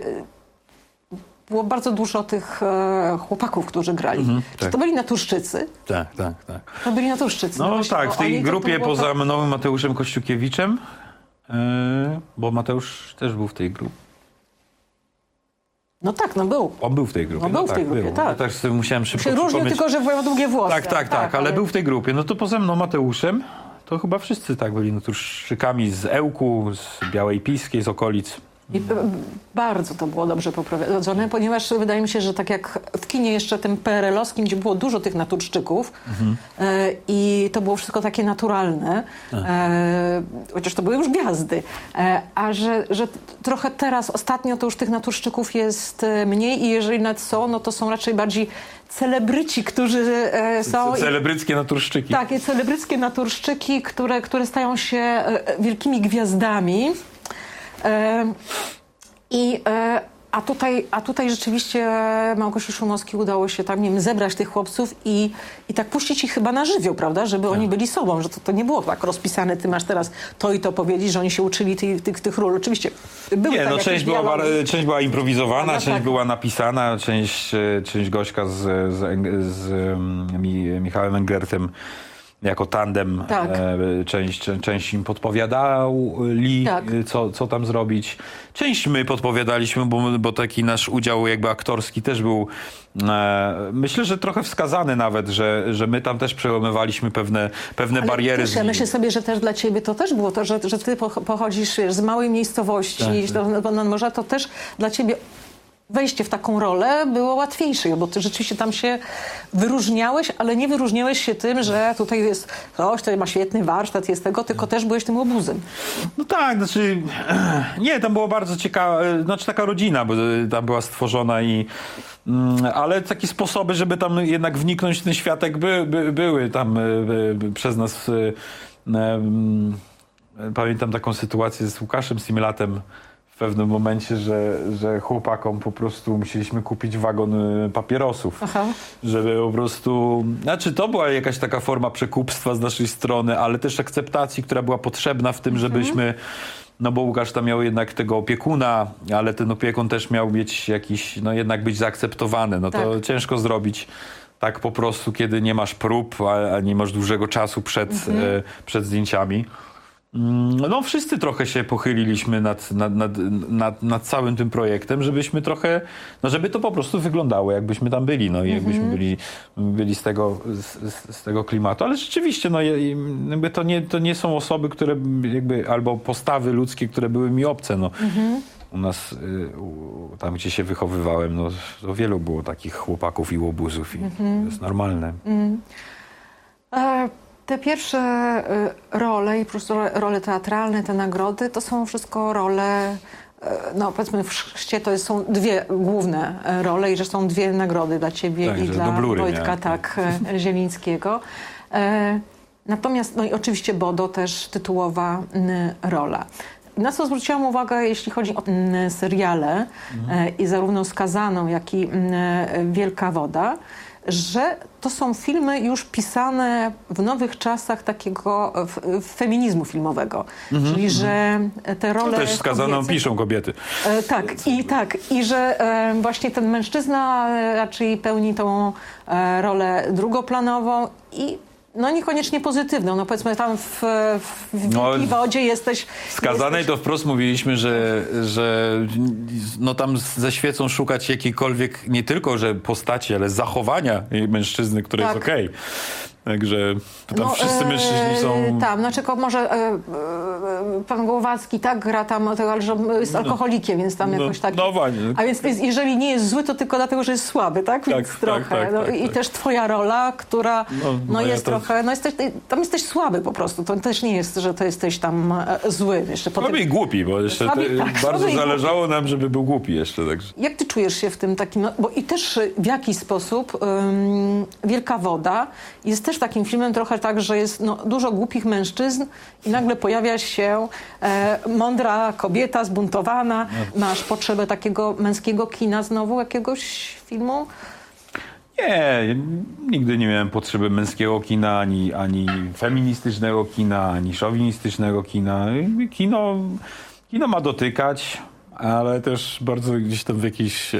było bardzo dużo tych chłopaków, którzy grali. Mhm, tak. Czy to byli naturszczycy? Tak, tak, tak. To byli naturszczycy. No, no tak, w tej oni, grupie to, to poza tak... mną Mateuszem Kościukiewiczem, yy, bo Mateusz też był w tej grupie. No tak, no był. On był w tej grupie. No był no w tej tak, grupie, był. tak. Ja też sobie musiałem szybko się różnił tylko, że miał długie włosy. Tak, tak, tak, tak, ale, ale był w tej grupie. No to poza mną Mateuszem, to chyba wszyscy tak byli naturszczykami z Ełku, z Białej Piskiej, z okolic. I bardzo to było dobrze poprowadzone, ponieważ wydaje mi się, że tak jak w kinie jeszcze tym P R L-owskim, gdzie było dużo tych naturszczyków mhm. e, i to było wszystko takie naturalne, e, chociaż to były już gwiazdy, e, a że, że trochę teraz, ostatnio to już tych naturszczyków jest mniej i jeżeli nawet są, no to są raczej bardziej celebryci, którzy e, są... Celebryckie naturszczyki. Tak, celebryckie naturszczyki, które, które stają się e, wielkimi gwiazdami. E, I, e, a, tutaj, a tutaj rzeczywiście Małgosi Szumowskiej udało się tam, nie wiem, zebrać tych chłopców i, i tak puścić ich chyba na żywioł, prawda? Żeby tak. oni byli sobą, że to, to nie było tak rozpisane, ty masz teraz to i to powiedzieć, że oni się uczyli tych, tych, tych ról. Oczywiście były Nie, tak no część była, bar- część była improwizowana, no, część tak. była napisana, część, część Gośka z, z, z, z Michałem Engertem jako tandem, tak. e, część, część im podpowiadali, tak. co, co tam zrobić. Część my podpowiadaliśmy, bo, bo taki nasz udział jakby aktorski też był, e, myślę, że trochę wskazany nawet, że, że my tam też przełamywaliśmy pewne, pewne Ale bariery. Też, ja myślę sobie, że też dla ciebie to też było to, że, że ty pochodzisz wiesz, z małej miejscowości, tak, tak. No, może to też dla ciebie wejście w taką rolę było łatwiejsze, bo ty rzeczywiście tam się wyróżniałeś, ale nie wyróżniałeś się tym, że tutaj jest ktoś, który ma świetny warsztat, jest tego, tylko też byłeś tym łobuzem. No tak, znaczy nie, tam było bardzo ciekawe, znaczy taka rodzina, bo tam była stworzona i ale takie sposoby, żeby tam jednak wniknąć w ten światek by, by, były tam by, by, przez nas y, y, y, pamiętam taką sytuację z Łukaszem Similatem pewnym momencie, że, że chłopakom po prostu musieliśmy kupić wagon y, papierosów, Aha. żeby po prostu... Znaczy to była jakaś taka forma przekupstwa z naszej strony, ale też akceptacji, która była potrzebna w tym, Mhm. żebyśmy... No bo Łukasz tam miał jednak tego opiekuna, ale ten opiekun też miał mieć jakiś, no jednak być zaakceptowany. No to Tak. ciężko zrobić tak po prostu, kiedy nie masz prób, a, a nie masz dużego czasu przed, Mhm. e, przed zdjęciami. No wszyscy trochę się pochyliliśmy nad, nad, nad, nad, nad całym tym projektem, żebyśmy trochę, no żeby to po prostu wyglądało, jakbyśmy tam byli, no i jakbyśmy byli, byli z, tego, z, z tego klimatu. Ale rzeczywiście, no jakby to nie, to nie są osoby, które jakby, albo postawy ludzkie, które były mi obce, no. U nas, y, u, tam gdzie się wychowywałem, no to wielu było takich chłopaków i łobuzów i to jest normalne. E, Te pierwsze e, role i po prostu role, role teatralne, te nagrody, to są wszystko role, e, no powiedzmy w Chrzcie to jest, są dwie główne e, role i że są dwie nagrody dla ciebie Tak, i że dla dublury Wojtka, miałem. tak, e, Zielińskiego. E, natomiast, no i oczywiście Bodo też tytułowa n, rola. Na co zwróciłam uwagę, jeśli chodzi o n, seriale e, i zarówno Skazaną, jak i n, Wielka Woda, że to są filmy już pisane w nowych czasach takiego f, feminizmu filmowego. Czyli, że te role Też Skazaną kobiece- piszą kobiety. E, tak, i tak. I że e, właśnie ten mężczyzna e, raczej pełni tą e, rolę drugoplanową i no niekoniecznie pozytywną. No powiedzmy tam w, w No, Wielkiej Wodzie jesteś... Skazanej jesteś... to wprost mówiliśmy, że, że no tam ze świecą szukać jakiejkolwiek, nie tylko że postaci, ale zachowania mężczyzny, które Tak. jest okej. Także to tam No, wszyscy mężczyźni są... E, tam, znaczy ko- może e, e, pan Głowacki tak gra tam, tego, ale że jest alkoholikiem, więc tam No, jakoś tak... no właśnie. A więc jest, jeżeli nie jest zły, to tylko dlatego, że jest słaby, tak? Więc Tak, trochę. tak, tak, no, tak, I tak. też twoja rola, która No, no, moja jest to- trochę... No jesteś, tam jesteś słaby po prostu. To też nie jest, że to jesteś tam e, zły. Jeszcze potem... Słaby i głupi, bo jeszcze Słaby, te, tak, bardzo słaby i zależało nam, żeby był głupi jeszcze. Także. Jak ty czujesz się w tym takim, no, bo i też w jakiś sposób ym, Wielka Woda jest też takim filmem trochę tak, że jest no, dużo głupich mężczyzn i nagle pojawia się e, mądra kobieta zbuntowana. Masz potrzebę takiego męskiego kina znowu, jakiegoś filmu? Nie, nigdy nie miałem potrzeby męskiego kina, ani, ani feministycznego kina, ani szowinistycznego kina. Kino, kino ma dotykać, ale też bardzo gdzieś tam w jakiejś, e,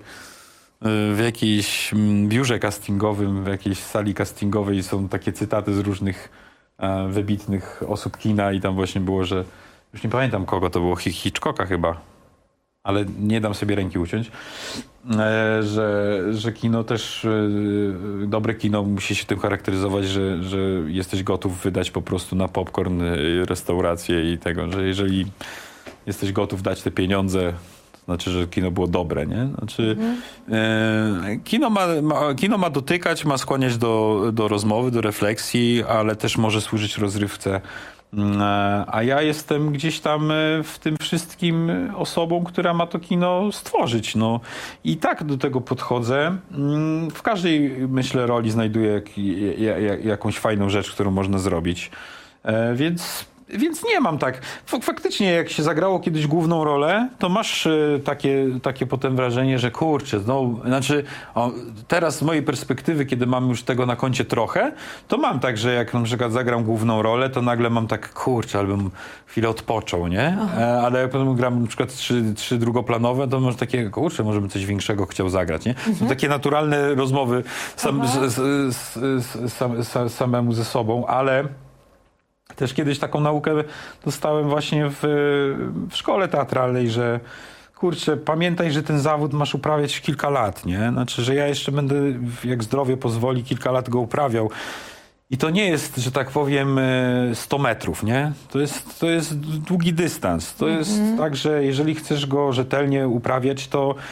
w jakiejś mm, biurze castingowym, w jakiejś sali castingowej są takie cytaty z różnych e, wybitnych osób kina i tam właśnie było, że już nie pamiętam kogo to było, Hi- Hitchcocka chyba, ale nie dam sobie ręki uciąć, e, że, że kino też, e, dobre kino musi się tym charakteryzować, że, że jesteś gotów wydać po prostu na popcorn, e, restaurację i tego, że jeżeli jesteś gotów dać te pieniądze, to znaczy, że kino było dobre, nie? Znaczy, e, kino, ma, ma, kino ma dotykać, ma skłaniać do, do rozmowy, do refleksji, ale też może służyć rozrywce. E, A ja jestem gdzieś tam e, w tym wszystkim osobą, która ma to kino stworzyć. No. I tak do tego podchodzę. Mm, W każdej, myślę, roli znajduję jak, ja- ja- jakąś fajną rzecz, którą można zrobić. E, Więc Więc nie mam tak. F- faktycznie, jak się zagrało kiedyś główną rolę, to masz e, takie, takie potem wrażenie, że kurczę, no, znaczy o, teraz z mojej perspektywy, kiedy mam już tego na koncie trochę, to mam tak, że jak na przykład zagram główną rolę, to nagle mam tak, kurczę, albym chwilę odpoczął, nie? E, ale jak potem gram na przykład trzy, trzy drugoplanowe, to może takie, kurczę, może bym coś większego chciał zagrać, nie? To takie naturalne rozmowy sam, z, z, z, z, sam, sam, samemu ze sobą, ale też kiedyś taką naukę dostałem właśnie w, w szkole teatralnej, że kurczę, pamiętaj, że ten zawód masz uprawiać kilka lat, nie? Znaczy, że ja jeszcze będę, jak zdrowie pozwoli, kilka lat go uprawiał. I to nie jest, że tak powiem, sto metrów, nie? To jest, to jest długi dystans. To jest tak, że jeżeli chcesz go rzetelnie uprawiać, to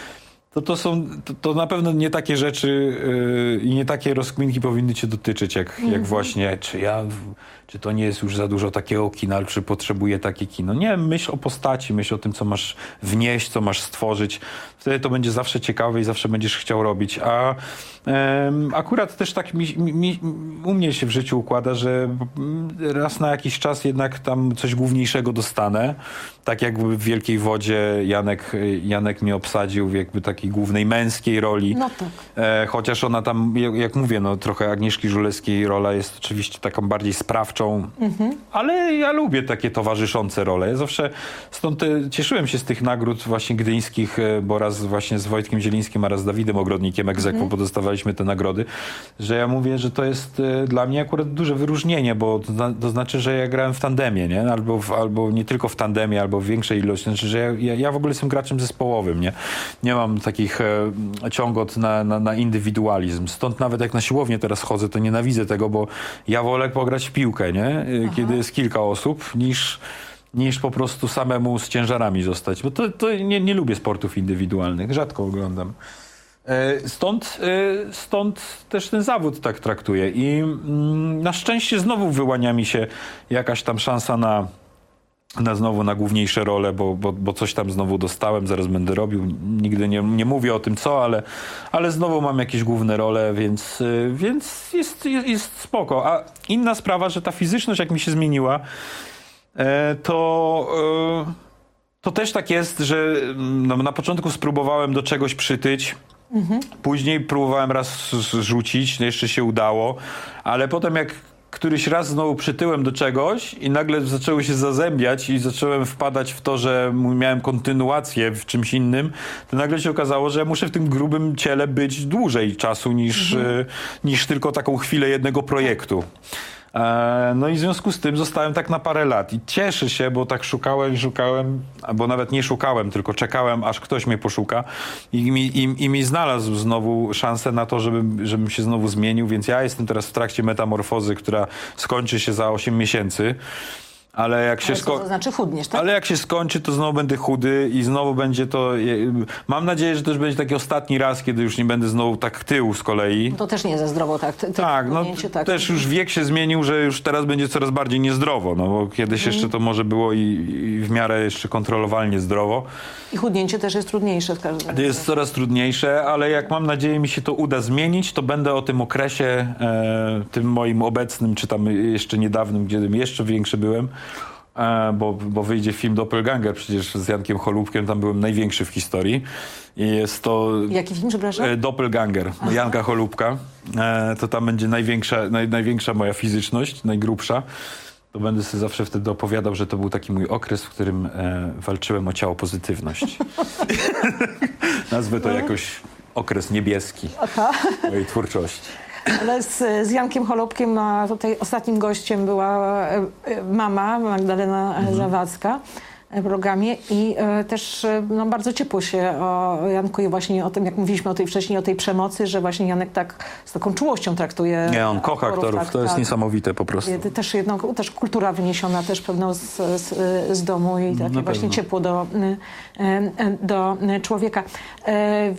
To, to są, to, to na pewno nie takie rzeczy yy, i nie takie rozkminki powinny cię dotyczyć, jak, mm-hmm. jak właśnie, czy ja, czy to nie jest już za dużo takiego kina, czy potrzebuję takie kino. Nie, myśl o postaci, myśl o tym, co masz wnieść, co masz stworzyć. Wtedy to będzie zawsze ciekawe i zawsze będziesz chciał robić. A yy, akurat też tak mi, mi, u mnie się w życiu układa, że raz na jakiś czas jednak tam coś główniejszego dostanę. Tak jakby w Wielkiej Wodzie Janek, Janek mnie obsadził w jakby takiej głównej męskiej roli. No tak. E, chociaż ona tam, jak, jak mówię, no trochę Agnieszki Żulewskiej rola jest oczywiście taką bardziej sprawczą, mhm. ale ja lubię takie towarzyszące role. Ja zawsze stąd te, cieszyłem się z tych nagród właśnie gdyńskich, bo raz właśnie z Wojtkiem Zielińskim, a raz z Dawidem Ogrodnikiem ex aequo, mhm. bo dostawaliśmy te nagrody, że ja mówię, że to jest e, dla mnie akurat duże wyróżnienie, bo to, to znaczy, że ja grałem w tandemie, nie? Albo, w, albo nie tylko w tandemie, albo w większej ilości. Znaczy, że ja, ja, ja w ogóle jestem graczem zespołowym, nie? Nie mam takich e, ciągot na, na, na indywidualizm. Stąd nawet jak na siłownię teraz chodzę, to nienawidzę tego, bo ja wolę pograć w piłkę, nie? E, kiedy jest kilka osób, niż, niż po prostu samemu z ciężarami zostać. Bo to, to nie, nie lubię sportów indywidualnych. Rzadko oglądam. E, stąd, e, stąd też ten zawód tak traktuję. I mm, na szczęście znowu wyłania mi się jakaś tam szansa na na znowu na główniejsze role, bo, bo, bo coś tam znowu dostałem, zaraz będę robił. Nigdy nie, nie mówię o tym co, ale, ale znowu mam jakieś główne role, więc, więc jest, jest, jest spoko. A inna sprawa, że ta fizyczność jak mi się zmieniła, to, to też tak jest, że no, na początku spróbowałem do czegoś przytyć, mhm. później próbowałem raz rzucić, jeszcze się udało, ale potem jak któryś raz znowu przytyłem do czegoś i nagle zaczęły się zazębiać i zacząłem wpadać w to, że miałem kontynuację w czymś innym, to nagle się okazało, że ja muszę w tym grubym ciele być dłużej czasu niż, mhm. niż tylko taką chwilę jednego projektu. No i w związku z tym zostałem tak na parę lat i cieszę się, bo tak szukałem i szukałem, albo nawet nie szukałem, tylko czekałem, aż ktoś mnie poszuka i mi, i, i mi znalazł znowu szansę na to, żebym, żebym się znowu zmienił, więc ja jestem teraz w trakcie metamorfozy, która skończy się za osiem miesięcy. Ale jak się ale co to znaczy chudniesz, tak? Ale jak się skończy, to znowu będę chudy i znowu będzie to... Mam nadzieję, że to już będzie taki ostatni raz, kiedy już nie będę znowu tak tył z kolei. To też nie ze zdrowo, tak? Ty, tak, no tak. Też już wiek się zmienił, że już teraz będzie coraz bardziej niezdrowo, no bo kiedyś mm. jeszcze to może było i, i w miarę jeszcze kontrolowalnie zdrowo. I chudnięcie też jest trudniejsze w każdym razie. Jest coraz trudniejsze, ale jak mam nadzieję mi się to uda zmienić, to będę o tym okresie, e, tym moim obecnym, czy tam jeszcze niedawnym, gdzie jeszcze większy byłem, Bo, bo wyjdzie film Doppelganger przecież z Jankiem Cholubkiem, tam byłem największy w historii. I jest to... Jaki film, przepraszam? Doppelganger, Aha. Janka Cholubka. To tam będzie największa, naj, największa moja fizyczność, najgrubsza. To będę sobie zawsze wtedy opowiadał, że to był taki mój okres, w którym e, walczyłem o ciało pozytywność. Nazwę to jakoś okres niebieski Aha. mojej twórczości. Ale z, z Jankiem Cholubkiem, a tutaj ostatnim gościem była mama Magdalena mhm. Zawadzka w programie i e, też no, bardzo ciepło się o Janku i właśnie o tym, jak mówiliśmy o tej wcześniej, o tej przemocy, że właśnie Janek tak z taką czułością traktuje. Nie, on kocha aktorów, aktorów. Tak, to jest tak. niesamowite po prostu. Też, jedno, też kultura wyniesiona też pewno z, z, z domu i takie Na właśnie pewno. ciepło do, do człowieka. E,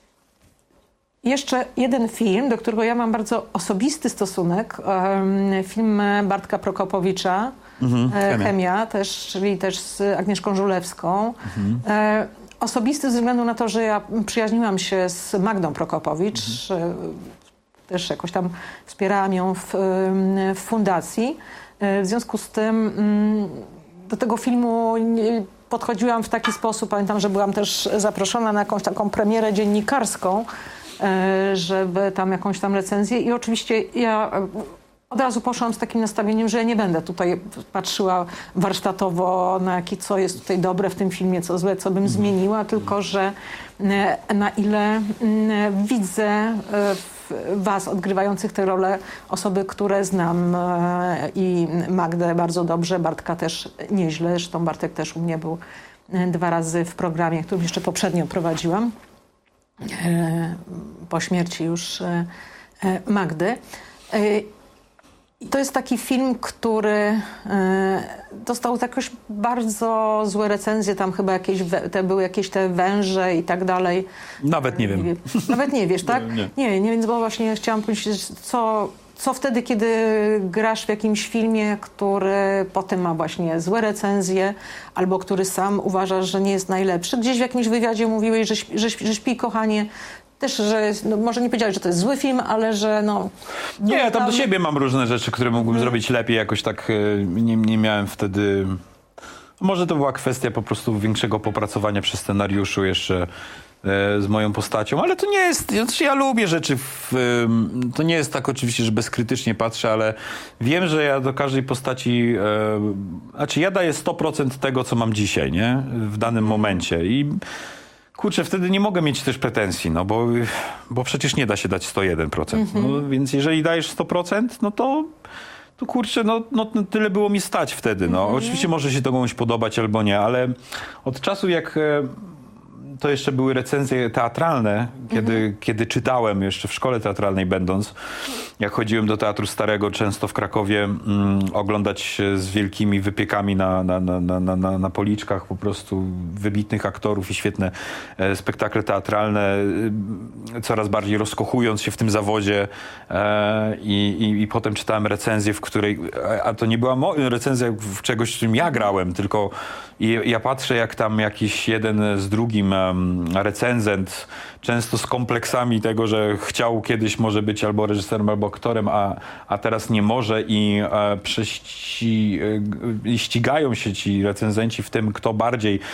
Jeszcze jeden film, do którego ja mam bardzo osobisty stosunek. Film Bartka Prokopowicza, mhm, Chemia. Chemia, też, czyli też z Agnieszką Żulewską. Mhm. Osobisty ze względu na to, że ja przyjaźniłam się z Magdą Prokopowicz. Mhm. Też jakoś tam wspierałam ją w, w fundacji. W związku z tym do tego filmu podchodziłam w taki sposób. Pamiętam, że byłam też zaproszona na jakąś taką premierę dziennikarską, żeby tam jakąś tam recenzję i oczywiście ja od razu poszłam z takim nastawieniem, że ja nie będę tutaj patrzyła warsztatowo na jaki, co jest tutaj dobre w tym filmie, co złe, co bym zmieniła, tylko że na ile widzę w was odgrywających tę rolę osoby, które znam i Magdę bardzo dobrze, Bartka też nieźle, zresztą Bartek też u mnie był dwa razy w programie, którym jeszcze poprzednio prowadziłam. Po śmierci już Magdy. To jest taki film, który y, dostał jakoś bardzo złe recenzje, tam chyba jakieś, we, te, były jakieś te węże i tak dalej. Nawet nie wiem. Nie, nawet nie wiesz, tak? Nie, nie. nie, nie, więc bo właśnie chciałam powiedzieć, co, co wtedy, kiedy grasz w jakimś filmie, który potem ma właśnie złe recenzje, albo który sam uważasz, że nie jest najlepszy. Gdzieś w jakimś wywiadzie mówiłeś, że, śpi, że, śpi, że Śpi, kochanie, też, że no, może nie powiedziałeś, że to jest zły film, ale że no... Nie, ja tam tam... do siebie mam różne rzeczy, które mógłbym hmm. zrobić lepiej. Jakoś tak nie, nie miałem wtedy... Może to była kwestia po prostu większego popracowania przy scenariuszu jeszcze e, z moją postacią, ale to nie jest... Znaczy ja lubię rzeczy... W, e, to nie jest tak oczywiście, że bezkrytycznie patrzę, ale wiem, że ja do każdej postaci... E, znaczy ja daję sto procent tego, co mam dzisiaj, nie? W danym momencie i... Kurczę, wtedy nie mogę mieć też pretensji, no bo, bo przecież nie da się dać sto jeden procent. Mm-hmm. No, więc jeżeli dajesz sto procent, no to, to kurczę, no, no tyle było mi stać wtedy. No. Mm-hmm. Oczywiście może się to komuś podobać albo nie, ale od czasu jak to jeszcze były recenzje teatralne, kiedy, mm-hmm. kiedy czytałem jeszcze w szkole teatralnej będąc, jak chodziłem do Teatru Starego często w Krakowie mm, oglądać z wielkimi wypiekami na, na, na, na, na, na policzkach po prostu wybitnych aktorów i świetne e, spektakle teatralne, e, coraz bardziej rozkochując się w tym zawodzie e, i, i, i potem czytałem recenzję, w której, a to nie była moja recenzja w czegoś, w czym ja grałem, tylko i, ja patrzę, jak tam jakiś jeden z drugim um, recenzent, często z kompleksami tego, że chciał kiedyś może być albo reżyserem, albo aktorem, a, a teraz nie może i e, prześci, e, ścigają się ci recenzenci w tym, kto bardziej e,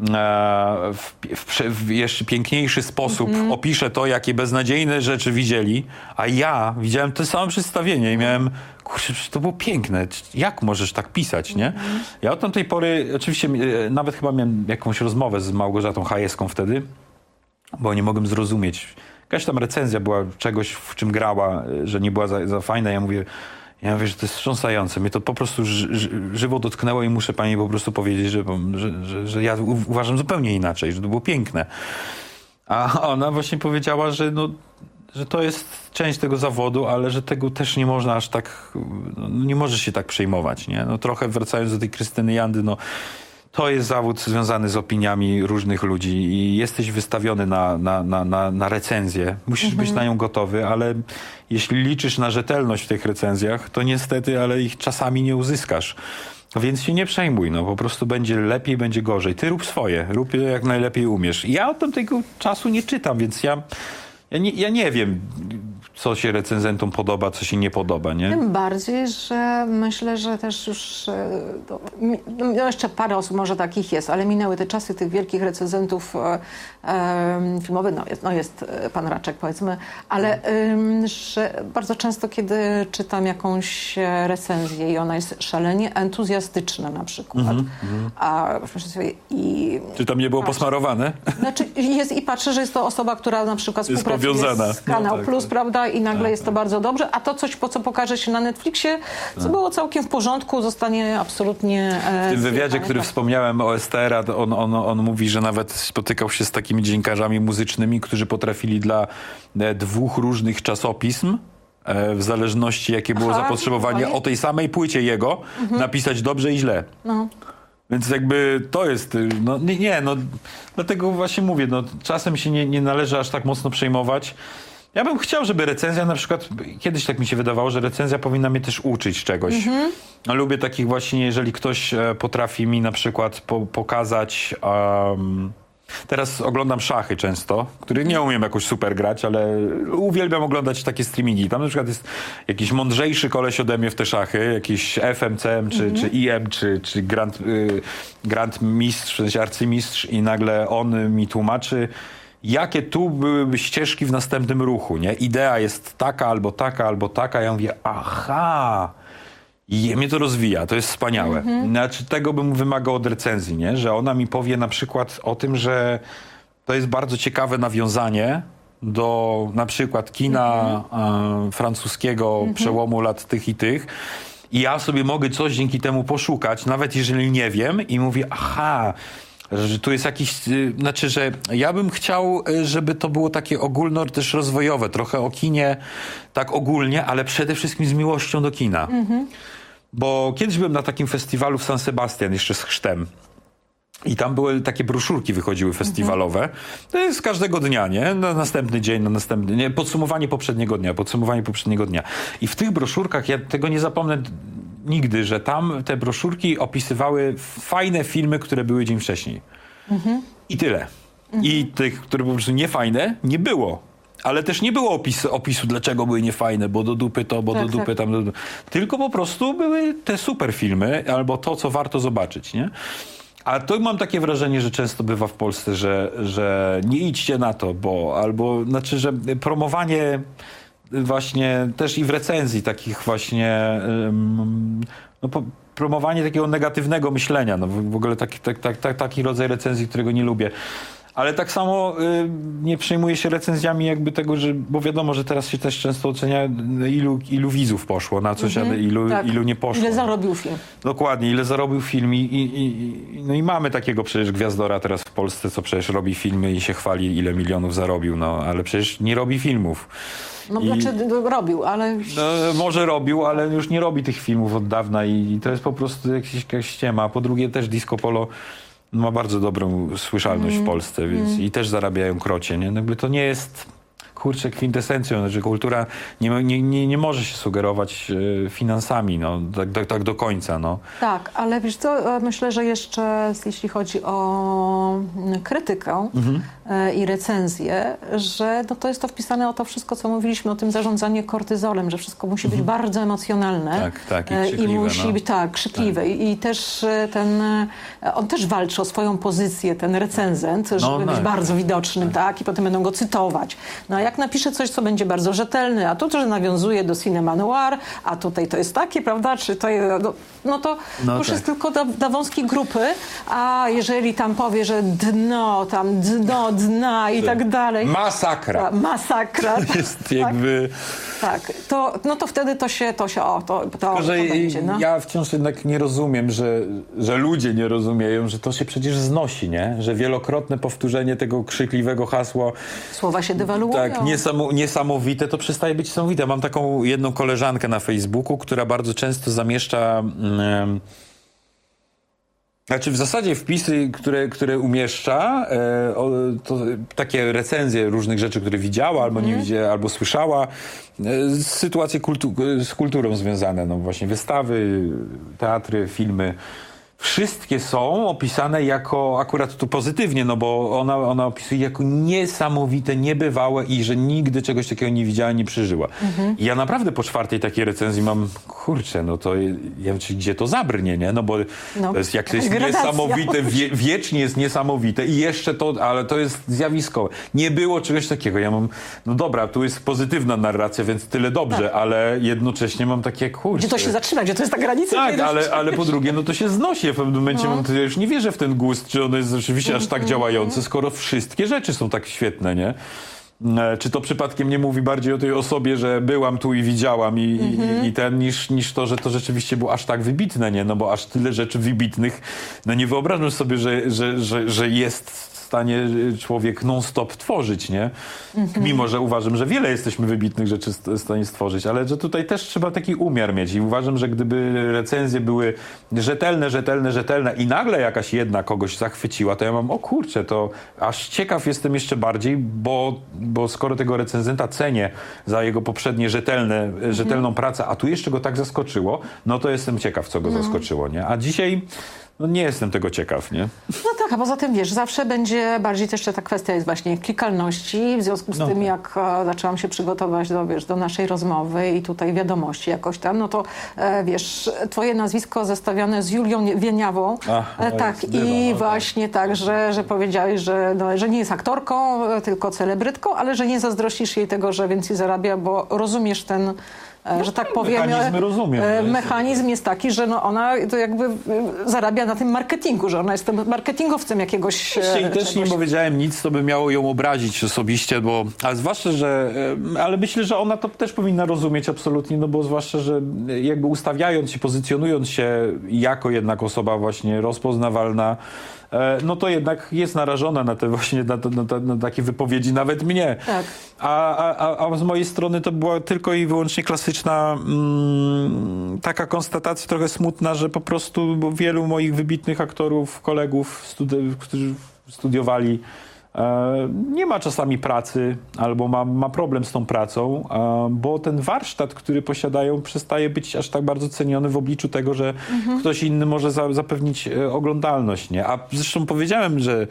w, w, w jeszcze piękniejszy sposób mm-hmm. opisze to, jakie beznadziejne rzeczy widzieli, a ja widziałem to samo przedstawienie i miałem, kurczę, to było piękne. Jak możesz tak pisać, nie? Mm-hmm. Ja od tamtej pory, oczywiście e, nawet chyba miałem jakąś rozmowę z Małgorzatą Chajewską wtedy, bo nie mogłem zrozumieć. Jakaś tam recenzja była czegoś, w czym grała, że nie była za, za fajna. Ja mówię, ja mówię, że to jest wstrząsające. Mnie to po prostu ży, ży, żywo dotknęło i muszę pani po prostu powiedzieć, że, że, że, że ja u, uważam zupełnie inaczej, że to było piękne. A ona właśnie powiedziała, że, no, że to jest część tego zawodu, ale że tego też nie można aż tak, no, nie możesz się tak przejmować, nie? No trochę wracając do tej Krystyny Jandy, no to jest zawód związany z opiniami różnych ludzi i jesteś wystawiony na, na, na, na, na recenzję. Musisz mhm. być na nią gotowy, ale jeśli liczysz na rzetelność w tych recenzjach, to niestety, ale ich czasami nie uzyskasz. Więc się nie przejmuj, no po prostu będzie lepiej, będzie gorzej. Ty rób swoje, rób je jak najlepiej umiesz. Ja od tamtego czasu nie czytam, więc ja, ja, nie, ja nie wiem, co się recenzentom podoba, co się nie podoba, nie? Tym bardziej, że myślę, że też już no, no jeszcze parę osób może takich jest, ale minęły te czasy tych wielkich recenzentów e, e, filmowych, no jest, no jest pan Raczek powiedzmy, ale e, że bardzo często, kiedy czytam jakąś recenzję i ona jest szalenie entuzjastyczna na przykład, mm-hmm. a i... Czy tam nie było patrzę, posmarowane? Znaczy jest i patrzę, że jest to osoba, która na przykład jest współpracuje powiązana. z Kanał no, tak, Plus, tak. prawda? I nagle tak, jest to tak. bardzo dobrze, a to coś, po co pokaże się na Netflixie, co tak. było całkiem w porządku, zostanie absolutnie... E, w tym wywiadzie, który tak. wspomniałem o S T R, on, on, on mówi, że nawet spotykał się z takimi dziennikarzami muzycznymi, którzy potrafili dla e, dwóch różnych czasopism, e, w zależności jakie było Aha, zapotrzebowanie o tej samej płycie jego, mhm. napisać dobrze i źle. No. Więc jakby to jest, no nie, nie, no dlatego właśnie mówię, no czasem się nie, nie należy aż tak mocno przejmować. Ja bym chciał, żeby recenzja na przykład, kiedyś tak mi się wydawało, że recenzja powinna mnie też uczyć czegoś. Mm-hmm. Lubię takich właśnie, jeżeli ktoś potrafi mi na przykład po, pokazać... Um, teraz oglądam szachy często, które nie umiem jakoś super grać, ale uwielbiam oglądać takie streamingi. Tam na przykład jest jakiś mądrzejszy koleś ode mnie w te szachy, jakiś F M C M, czy, mm-hmm. czy I M, czy, czy Grand, y, Grand Mistrz, w sensie arcymistrz i nagle on mi tłumaczy, jakie tu byłyby ścieżki w następnym ruchu, nie? Idea jest taka, albo taka, albo taka. Ja mówię, aha, i mnie to rozwija, to jest wspaniałe. Mm-hmm. Znaczy, tego bym wymagał od recenzji, nie? Że ona mi powie na przykład o tym, że to jest bardzo ciekawe nawiązanie do na przykład kina mm-hmm. e, francuskiego mm-hmm. przełomu lat tych i tych. I ja sobie mogę coś dzięki temu poszukać, nawet jeżeli nie wiem i mówię, aha, że tu jest jakiś, y, znaczy, że ja bym chciał, y, żeby to było takie ogólno też rozwojowe, trochę o kinie tak ogólnie, ale przede wszystkim z miłością do kina. Mhm. Bo kiedyś byłem na takim festiwalu w San Sebastian, jeszcze z chrztem. I tam były takie broszurki, wychodziły festiwalowe. To jest każdego dnia, nie? Na następny dzień, na następny... Nie, podsumowanie poprzedniego dnia, podsumowanie poprzedniego dnia. I w tych broszurkach, ja tego nie zapomnę nigdy, że tam te broszurki opisywały fajne filmy, które były dzień wcześniej. Mhm. I tyle. Mhm. I tych, które po prostu niefajne, nie było. Ale też nie było opisu, opisu, dlaczego były niefajne, bo do dupy to, bo tak, do dupy tak. tam. Do... Tylko po prostu były te super filmy, albo to, co warto zobaczyć, nie? A to mam takie wrażenie, że często bywa w Polsce, że, że nie idźcie na to, bo albo, znaczy, że promowanie właśnie też i w recenzji takich właśnie, no, promowanie takiego negatywnego myślenia, no w ogóle taki, tak, tak, tak, taki rodzaj recenzji, którego nie lubię. Ale tak samo y, nie przejmuję się recenzjami jakby tego, że, bo wiadomo, że teraz się też często ocenia, ilu, ilu widzów poszło na coś, mhm, a ilu, tak. ilu nie poszło. Ile zarobił film. Dokładnie, ile zarobił film i, i, i, no i mamy takiego przecież gwiazdora teraz w Polsce, co przecież robi filmy i się chwali, ile milionów zarobił, no ale przecież nie robi filmów. No I, znaczy robił, ale... No, może robił, ale już nie robi tych filmów od dawna i, i to jest po prostu jakaś, jakaś ściema. A po drugie też Disco Polo ma bardzo dobrą słyszalność mm. w Polsce, więc mm. i też zarabiają krocie, nie? Jakby to nie jest, kurczę, kwintesencją, znaczy kultura nie, nie, nie, nie może się sugerować e, finansami, no, tak, tak, tak do końca, no. Tak, ale wiesz co, myślę, że jeszcze jeśli chodzi o krytykę mm-hmm. e, i recenzję, że no, to jest to wpisane o to wszystko, co mówiliśmy o tym zarządzaniu kortyzolem, że wszystko musi być mm-hmm. bardzo emocjonalne. Tak, tak, i e, i musi no. być, tak, krzykliwe. Tak. I, I też ten, on też walczy o swoją pozycję, ten recenzent, żeby no, no, być bardzo widocznym, tak. tak, i potem będą go cytować. No a jak napisze coś, co będzie bardzo rzetelne, a tu, że nawiązuje do cinema noir, a tutaj to jest takie, prawda, czy to jest, no, no to no już tak. jest tylko dla, dla wąskiej grupy, a jeżeli tam powie, że dno, tam dno, dna i tak dalej. Masakra. Ta, masakra. To jest tak, jakby... Tak, to, no to wtedy to się, to się, o, to, to, Tylko, to będzie, no. Ja wciąż jednak nie rozumiem, że, że ludzie nie rozumieją, że to się przecież znosi, nie? Że wielokrotne powtórzenie tego krzykliwego hasła... Słowa się dewaluują. Tak, niesamo, niesamowite, to przestaje być niesamowite. Mam taką jedną koleżankę na Facebooku, która bardzo często zamieszcza... Um, Znaczy w zasadzie wpisy, które, które umieszcza, e, o, to takie recenzje różnych rzeczy, które widziała albo nie widziała, albo słyszała, e, sytuacje kultu, z kulturą związane, no właśnie wystawy, teatry, filmy. Wszystkie są opisane jako, akurat tu pozytywnie, no bo ona, ona opisuje jako niesamowite, niebywałe i że nigdy czegoś takiego nie widziała, nie przeżyła. Mhm. I ja naprawdę po czwartej takiej recenzji mam, kurczę, no to ja, czy gdzie to zabrnie, nie? No bo no, to jest, jak to jest niesamowite, wie, wiecznie jest niesamowite i jeszcze to, ale to jest zjawiskowe. Nie było czegoś takiego. Ja mam, no dobra, tu jest pozytywna narracja, więc tyle dobrze, tak. ale jednocześnie mam takie, kurczę. Gdzie to się zaczyna, gdzie to jest ta granica? Tak, ale, ale po drugie, no to się znosi. W pewnym momencie no. mam, ja już nie wierzę w ten gust, czy on jest rzeczywiście aż tak działający, skoro wszystkie rzeczy są tak świetne, nie? Czy to przypadkiem nie mówi bardziej o tej osobie, że byłam tu i widziałam i, mm-hmm. i, i ten, niż, niż to, że to rzeczywiście było aż tak wybitne, nie? No bo aż tyle rzeczy wybitnych, no nie wyobrażam sobie, że, że, że, że jest w stanie człowiek non-stop tworzyć, nie? Mm-hmm. Mimo, że uważam, że wiele jesteśmy wybitnych rzeczy w stanie stworzyć, ale że tutaj też trzeba taki umiar mieć i uważam, że gdyby recenzje były rzetelne, rzetelne, rzetelne i nagle jakaś jedna kogoś zachwyciła, to ja mam, o kurczę, to aż ciekaw jestem jeszcze bardziej, bo bo skoro tego recenzenta cenię za jego poprzednie rzetelne, mm. rzetelną pracę, a tu jeszcze go tak zaskoczyło, no to jestem ciekaw, co go no. zaskoczyło, nie? A dzisiaj no nie jestem tego ciekaw, nie? No tak, a poza tym, wiesz, zawsze będzie bardziej też ta kwestia jest właśnie klikalności, w związku z no tym, tak. jak e, zaczęłam się przygotować do, wiesz, do naszej rozmowy i tutaj wiadomości jakoś tam, no to e, wiesz, twoje nazwisko zestawione z Julią Wieniawą, Ach, e, tak, dywa, i no, właśnie tak, tak że, że powiedziałeś, że, no, że nie jest aktorką, tylko celebrytką, ale że nie zazdrościsz jej tego, że więcej zarabia, bo rozumiesz ten No, że tak powiem, mechanizm, rozumiem, mechanizm jest taki, że no ona to jakby zarabia na tym marketingu, że ona jest tym marketingowcem jakiegoś... Jeśli też czegoś. Nie powiedziałem nic, to by miało ją obrazić osobiście, bo, a zwłaszcza, że, ale myślę, że ona to też powinna rozumieć absolutnie, no bo zwłaszcza, że jakby ustawiając się, pozycjonując się jako jednak osoba właśnie rozpoznawalna, e, no to jednak jest narażona na te właśnie, na, na, na, na takie wypowiedzi nawet mnie. Tak. A, a, a z mojej strony to była tylko i wyłącznie klasyczna mm, taka konstatacja trochę smutna, że po prostu wielu moich wybitnych aktorów, kolegów, studi- którzy studiowali, e, nie ma czasami pracy albo ma, ma problem z tą pracą, e, bo ten warsztat, który posiadają, przestaje być aż tak bardzo ceniony w obliczu tego, że mhm. ktoś inny może za, zapewnić e, oglądalność. Nie? A zresztą powiedziałem, że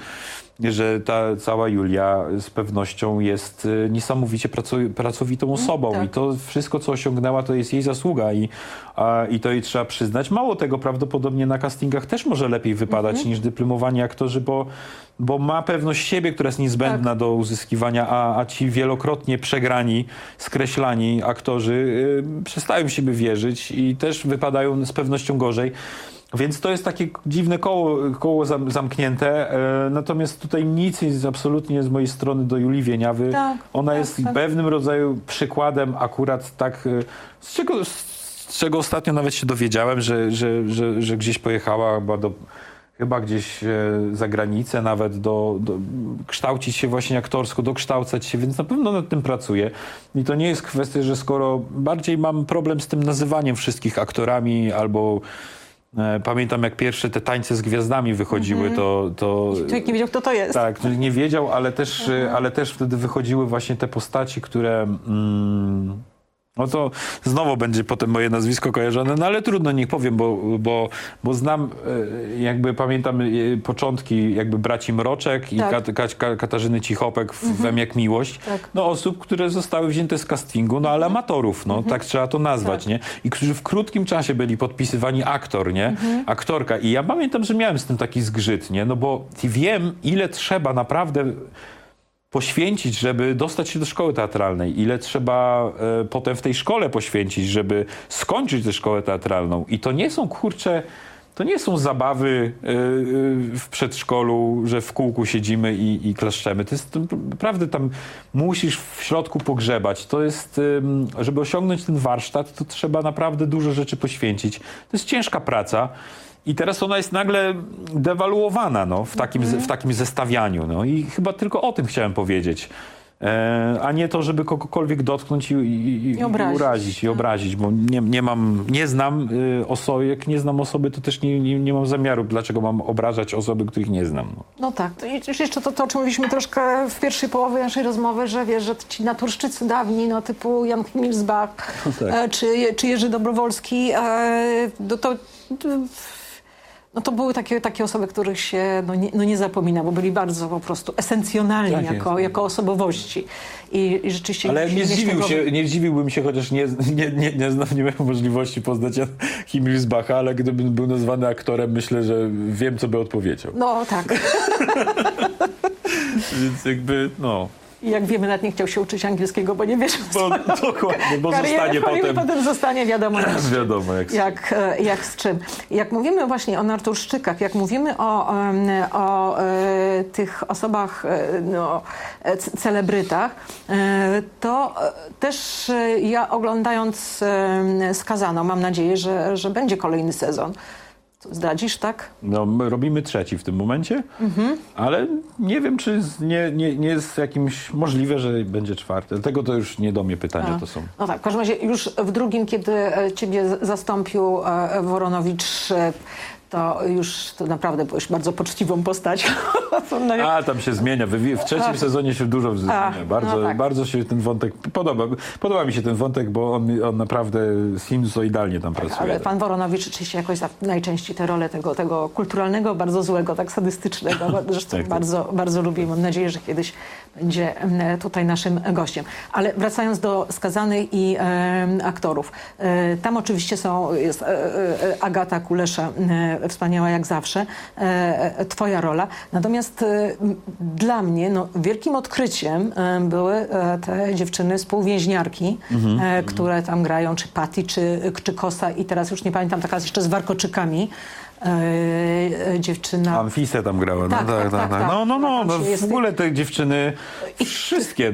że ta cała Julia z pewnością jest niesamowicie pracowitą osobą tak. i to wszystko, co osiągnęła, to jest jej zasługa i, a, i to jej trzeba przyznać. Mało tego, prawdopodobnie na castingach też może lepiej wypadać mhm. niż dyplomowani aktorzy, bo, bo ma pewność siebie, która jest niezbędna tak. do uzyskiwania, a, a ci wielokrotnie przegrani, skreślani aktorzy yy, przestają w siebie wierzyć i też wypadają z pewnością gorzej. Więc to jest takie dziwne koło, koło zam, zamknięte, e, natomiast tutaj nic jest absolutnie z mojej strony do Julii Wieniawy. Tak, Ona tak, jest tak. pewnym rodzaju przykładem akurat tak, e, z czego, z czego ostatnio nawet się dowiedziałem, że, że, że, że gdzieś pojechała chyba do... chyba gdzieś e, za granicę nawet do, do kształcić się właśnie aktorsko, dokształcać się, więc na pewno nad tym pracuję. I to nie jest kwestia, że skoro bardziej mam problem z tym nazywaniem wszystkich aktorami albo e, pamiętam jak pierwsze te tańce z gwiazdami wychodziły, mm-hmm. to, to... Człowiek nie wiedział, kto to jest. Tak, nie wiedział, ale też, mm-hmm. ale też wtedy wychodziły właśnie te postaci, które... Mm, no to znowu będzie potem moje nazwisko kojarzone, no ale trudno, niech powiem, bo, bo, bo znam, jakby pamiętam początki jakby braci Mroczek i tak. Kat, Kat, Katarzyny Cichopek w mhm. Wem jak miłość. Tak. No osób, które zostały wzięte z castingu, no ale amatorów, no mhm. tak trzeba to nazwać, tak. nie? I którzy w krótkim czasie byli podpisywani aktor, nie? Mhm. Aktorka. I ja pamiętam, że miałem z tym taki zgrzyt, nie? No bo wiem, ile trzeba naprawdę... poświęcić, żeby dostać się do szkoły teatralnej. Ile trzeba e, potem w tej szkole poświęcić, żeby skończyć tę szkołę teatralną. I to nie są, kurcze, to nie są zabawy e, e, w przedszkolu, że w kółku siedzimy i, i klaszczemy. To jest, to, naprawdę tam musisz w środku pogrzebać. To jest, e, żeby osiągnąć ten warsztat, to trzeba naprawdę dużo rzeczy poświęcić. To jest ciężka praca. I teraz ona jest nagle dewaluowana no, w, takim, mm. w takim zestawianiu. No. I chyba tylko o tym chciałem powiedzieć. E, a nie to, żeby kogokolwiek dotknąć i, i, i, I obrazić. i urazić, i obrazić, bo nie, nie mam, nie znam y, osoby, jak nie znam osoby, to też nie, nie, nie mam zamiaru, dlaczego mam obrażać osoby, których nie znam. No, no tak. I jeszcze to, to, o czym mówiliśmy troszkę w pierwszej połowie naszej rozmowy, że wiesz, że ci naturszczycy dawni, no typu Jan Milsbach, no tak. e, czy, czy Jerzy Dobrowolski, e, no to... to No to były takie, takie osoby, których się no nie, no nie zapomina, bo byli bardzo po prostu esencjonalni tak jako, jako osobowości. I, i rzeczywiście... Ale nie, zdziwił tego... się, nie zdziwiłbym się, chociaż nie, nie, nie, nie znam, nie miałem możliwości poznać Himmelsbacha, ale gdybym był nazwany aktorem, myślę, że wiem, co by odpowiedział. No tak. Więc jakby, no... I jak wiemy, nawet nie chciał się uczyć angielskiego, bo nie wiesz, bo, dokładnie, bo zostanie potem... potem zostanie wiadomo, wiadomo jak, jak, jak z czym. Jak mówimy właśnie o naturszczykach, jak mówimy o, o, o e, tych osobach, no, celebrytach, e, to też ja oglądając e, Skazaną, mam nadzieję, że, że będzie kolejny sezon. Zdradzisz, tak? No, my robimy trzeci w tym momencie, mhm. ale nie wiem, czy nie, nie, nie jest jakimś możliwe, że będzie czwarty. Dlatego to już nie do mnie pytania A. to są. No tak, w każdym razie już w drugim, kiedy ciebie zastąpił Woronowicz, to już to naprawdę byłeś bardzo poczciwą postacią. A, tam się zmienia. W trzecim A. sezonie się dużo zmienia. Bardzo, no tak. bardzo się ten wątek podoba. Podoba mi się ten wątek, bo on, on naprawdę sinusoidalnie tam tak, pracuje. Ale pan Woronowicz oczywiście jakoś za, najczęściej tę rolę tego, tego kulturalnego, bardzo złego, tak sadystycznego. Zresztą tak, bardzo, tak. bardzo lubię. Mam nadzieję, że kiedyś będzie tutaj naszym gościem. Ale wracając do Skazanych i e, aktorów. E, tam oczywiście są, jest e, e, Agata Kulesza, e, wspaniała jak zawsze, e, twoja rola. Natomiast e, dla mnie no, wielkim odkryciem e, były e, te dziewczyny współwięźniarki, mm-hmm. e, które tam grają, czy Patty, czy, czy Kosa i teraz już nie pamiętam, taka jeszcze z warkoczykami. E, dziewczyna... Anfisę tam grała. No, tak, tak, tak, tak, tak. No, no, no, no w ogóle te dziewczyny, wszystkie, no.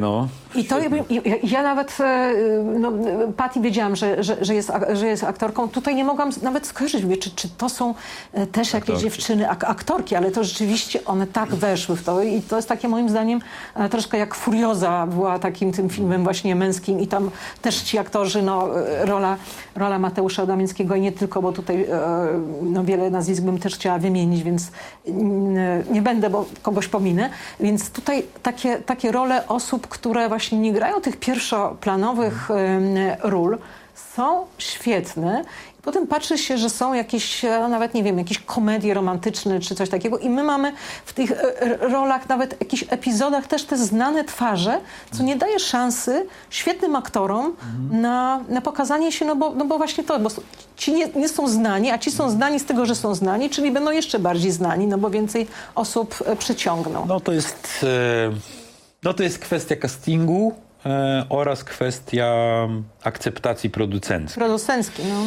I to ja, ja nawet, no, Patty wiedziałam, że, że, że, jest, że jest aktorką. Tutaj nie mogłam nawet skojarzyć, mówię, czy, czy to są też jakieś Aktorki. dziewczyny, ak aktorki, ale to rzeczywiście one tak weszły w to. I to jest takie moim zdaniem troszkę jak Furioza była takim tym filmem właśnie męskim i tam też ci aktorzy, no, rola, rola Mateusza Damińskiego i nie tylko, bo tutaj no, wiele nazwisk bym też chciała wymienić, więc nie będę, bo kogoś pominę. Więc tutaj takie, takie role osób, które właśnie nie grają tych pierwszoplanowych ról, są świetne. Potem patrzy się, że są jakieś, nawet nie wiem, jakieś komedie romantyczne czy coś takiego i my mamy w tych rolach, nawet jakichś epizodach też te znane twarze, co nie daje szansy świetnym aktorom mhm. na, na pokazanie się, no bo, no bo właśnie to, bo ci nie, nie są znani, a ci są znani z tego, że są znani, czyli będą jeszcze bardziej znani, no bo więcej osób przyciągną. No to jest, no to jest kwestia castingu e, oraz kwestia akceptacji producenckiej. Producenckiej, no.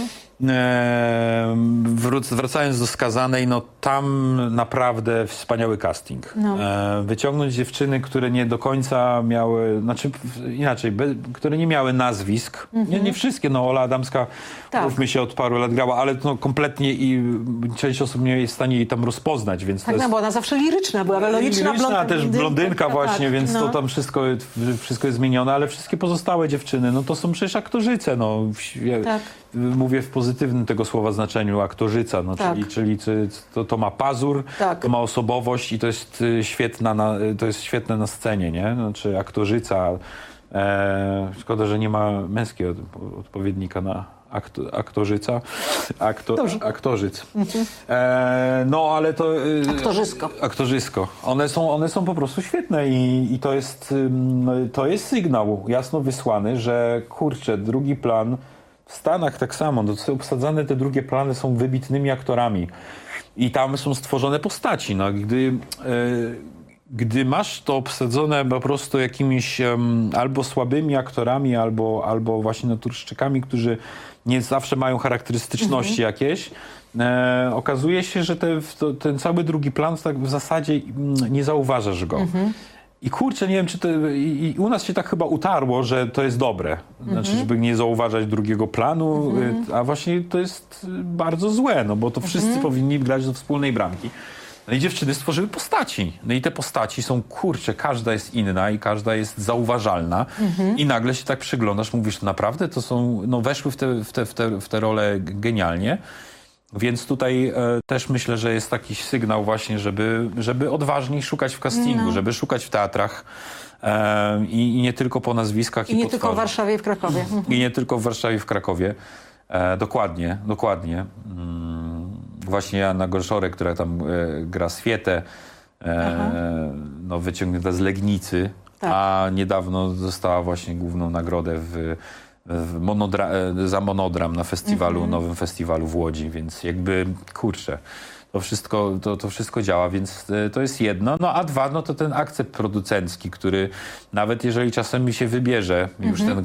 E, wróc, wracając do Skazanej, no tam naprawdę wspaniały casting. No. E, wyciągnąć dziewczyny, które nie do końca miały, znaczy inaczej, be, które nie miały nazwisk. Mm-hmm. Nie, nie wszystkie, no Ola Adamska, tak. mówmy się, od paru lat grała, ale no kompletnie i część osób nie jest w stanie jej tam rozpoznać, więc tak, to no, jest... bo ona zawsze liryczna była, ale liryczna, liryczna też blondynka właśnie, tak, więc no. to tam wszystko, wszystko jest zmienione, ale wszystkie pozostałe dziewczyny, no to są przecież aktorzyce, no. Tak. Mówię w pozytywnym tego słowa znaczeniu, aktorzyca, no, tak. czyli, czyli to, to ma pazur, tak. to ma osobowość i to jest świetna na, to jest świetne na scenie, nie? Znaczy aktorzyca. E, szkoda, że nie ma męskiego odpowiednika na akto, aktorzyca. Akto, aktorzyc. Mhm. E, no, ale to... Aktorzysko. Aktorzysko. One są, one są po prostu świetne i, i to jest, to jest sygnał jasno wysłany, że kurczę, drugi plan w Stanach tak samo, no, obsadzane te drugie plany są wybitnymi aktorami i tam są stworzone postaci. No, gdy, e, gdy masz to obsadzone po prostu jakimiś um, albo słabymi aktorami, albo, albo właśnie naturszczykami, którzy nie zawsze mają charakterystyczności mhm. jakieś, e, okazuje się, że te, to, ten cały drugi plan tak w zasadzie nie zauważasz go. Mhm. I kurczę, nie wiem, czy to... I, I u nas się tak chyba utarło, że to jest dobre. Znaczy, mm-hmm. żeby nie zauważać drugiego planu, mm-hmm. a właśnie to jest bardzo złe, no bo to wszyscy mm-hmm. powinni grać do wspólnej bramki. No i dziewczyny stworzyły postaci. No i te postaci są, kurczę, każda jest inna i każda jest zauważalna. Mm-hmm. I nagle się tak przyglądasz, mówisz, naprawdę to są... No weszły w te, w te, w te, w te role genialnie. Więc tutaj e, też myślę, że jest taki sygnał właśnie, żeby, żeby odważniej szukać w castingu, no. żeby szukać w teatrach e, i, i nie tylko po nazwiskach i, I nie po tylko w Warszawie i w Krakowie. I nie tylko w Warszawie i w Krakowie. E, dokładnie, dokładnie. Mm, właśnie Anna Gorszorek, która tam e, gra Swietę, e, no, wyciągnięta z Legnicy, tak. a niedawno dostała właśnie główną nagrodę w Monodra, za Monodram na festiwalu, mm-hmm. nowym festiwalu w Łodzi, więc jakby, kurczę, to wszystko, to, to wszystko działa, więc to jest jedno. No a dwa, no to ten akcept producencki, który nawet jeżeli czasem mi się wybierze, mm-hmm. już ten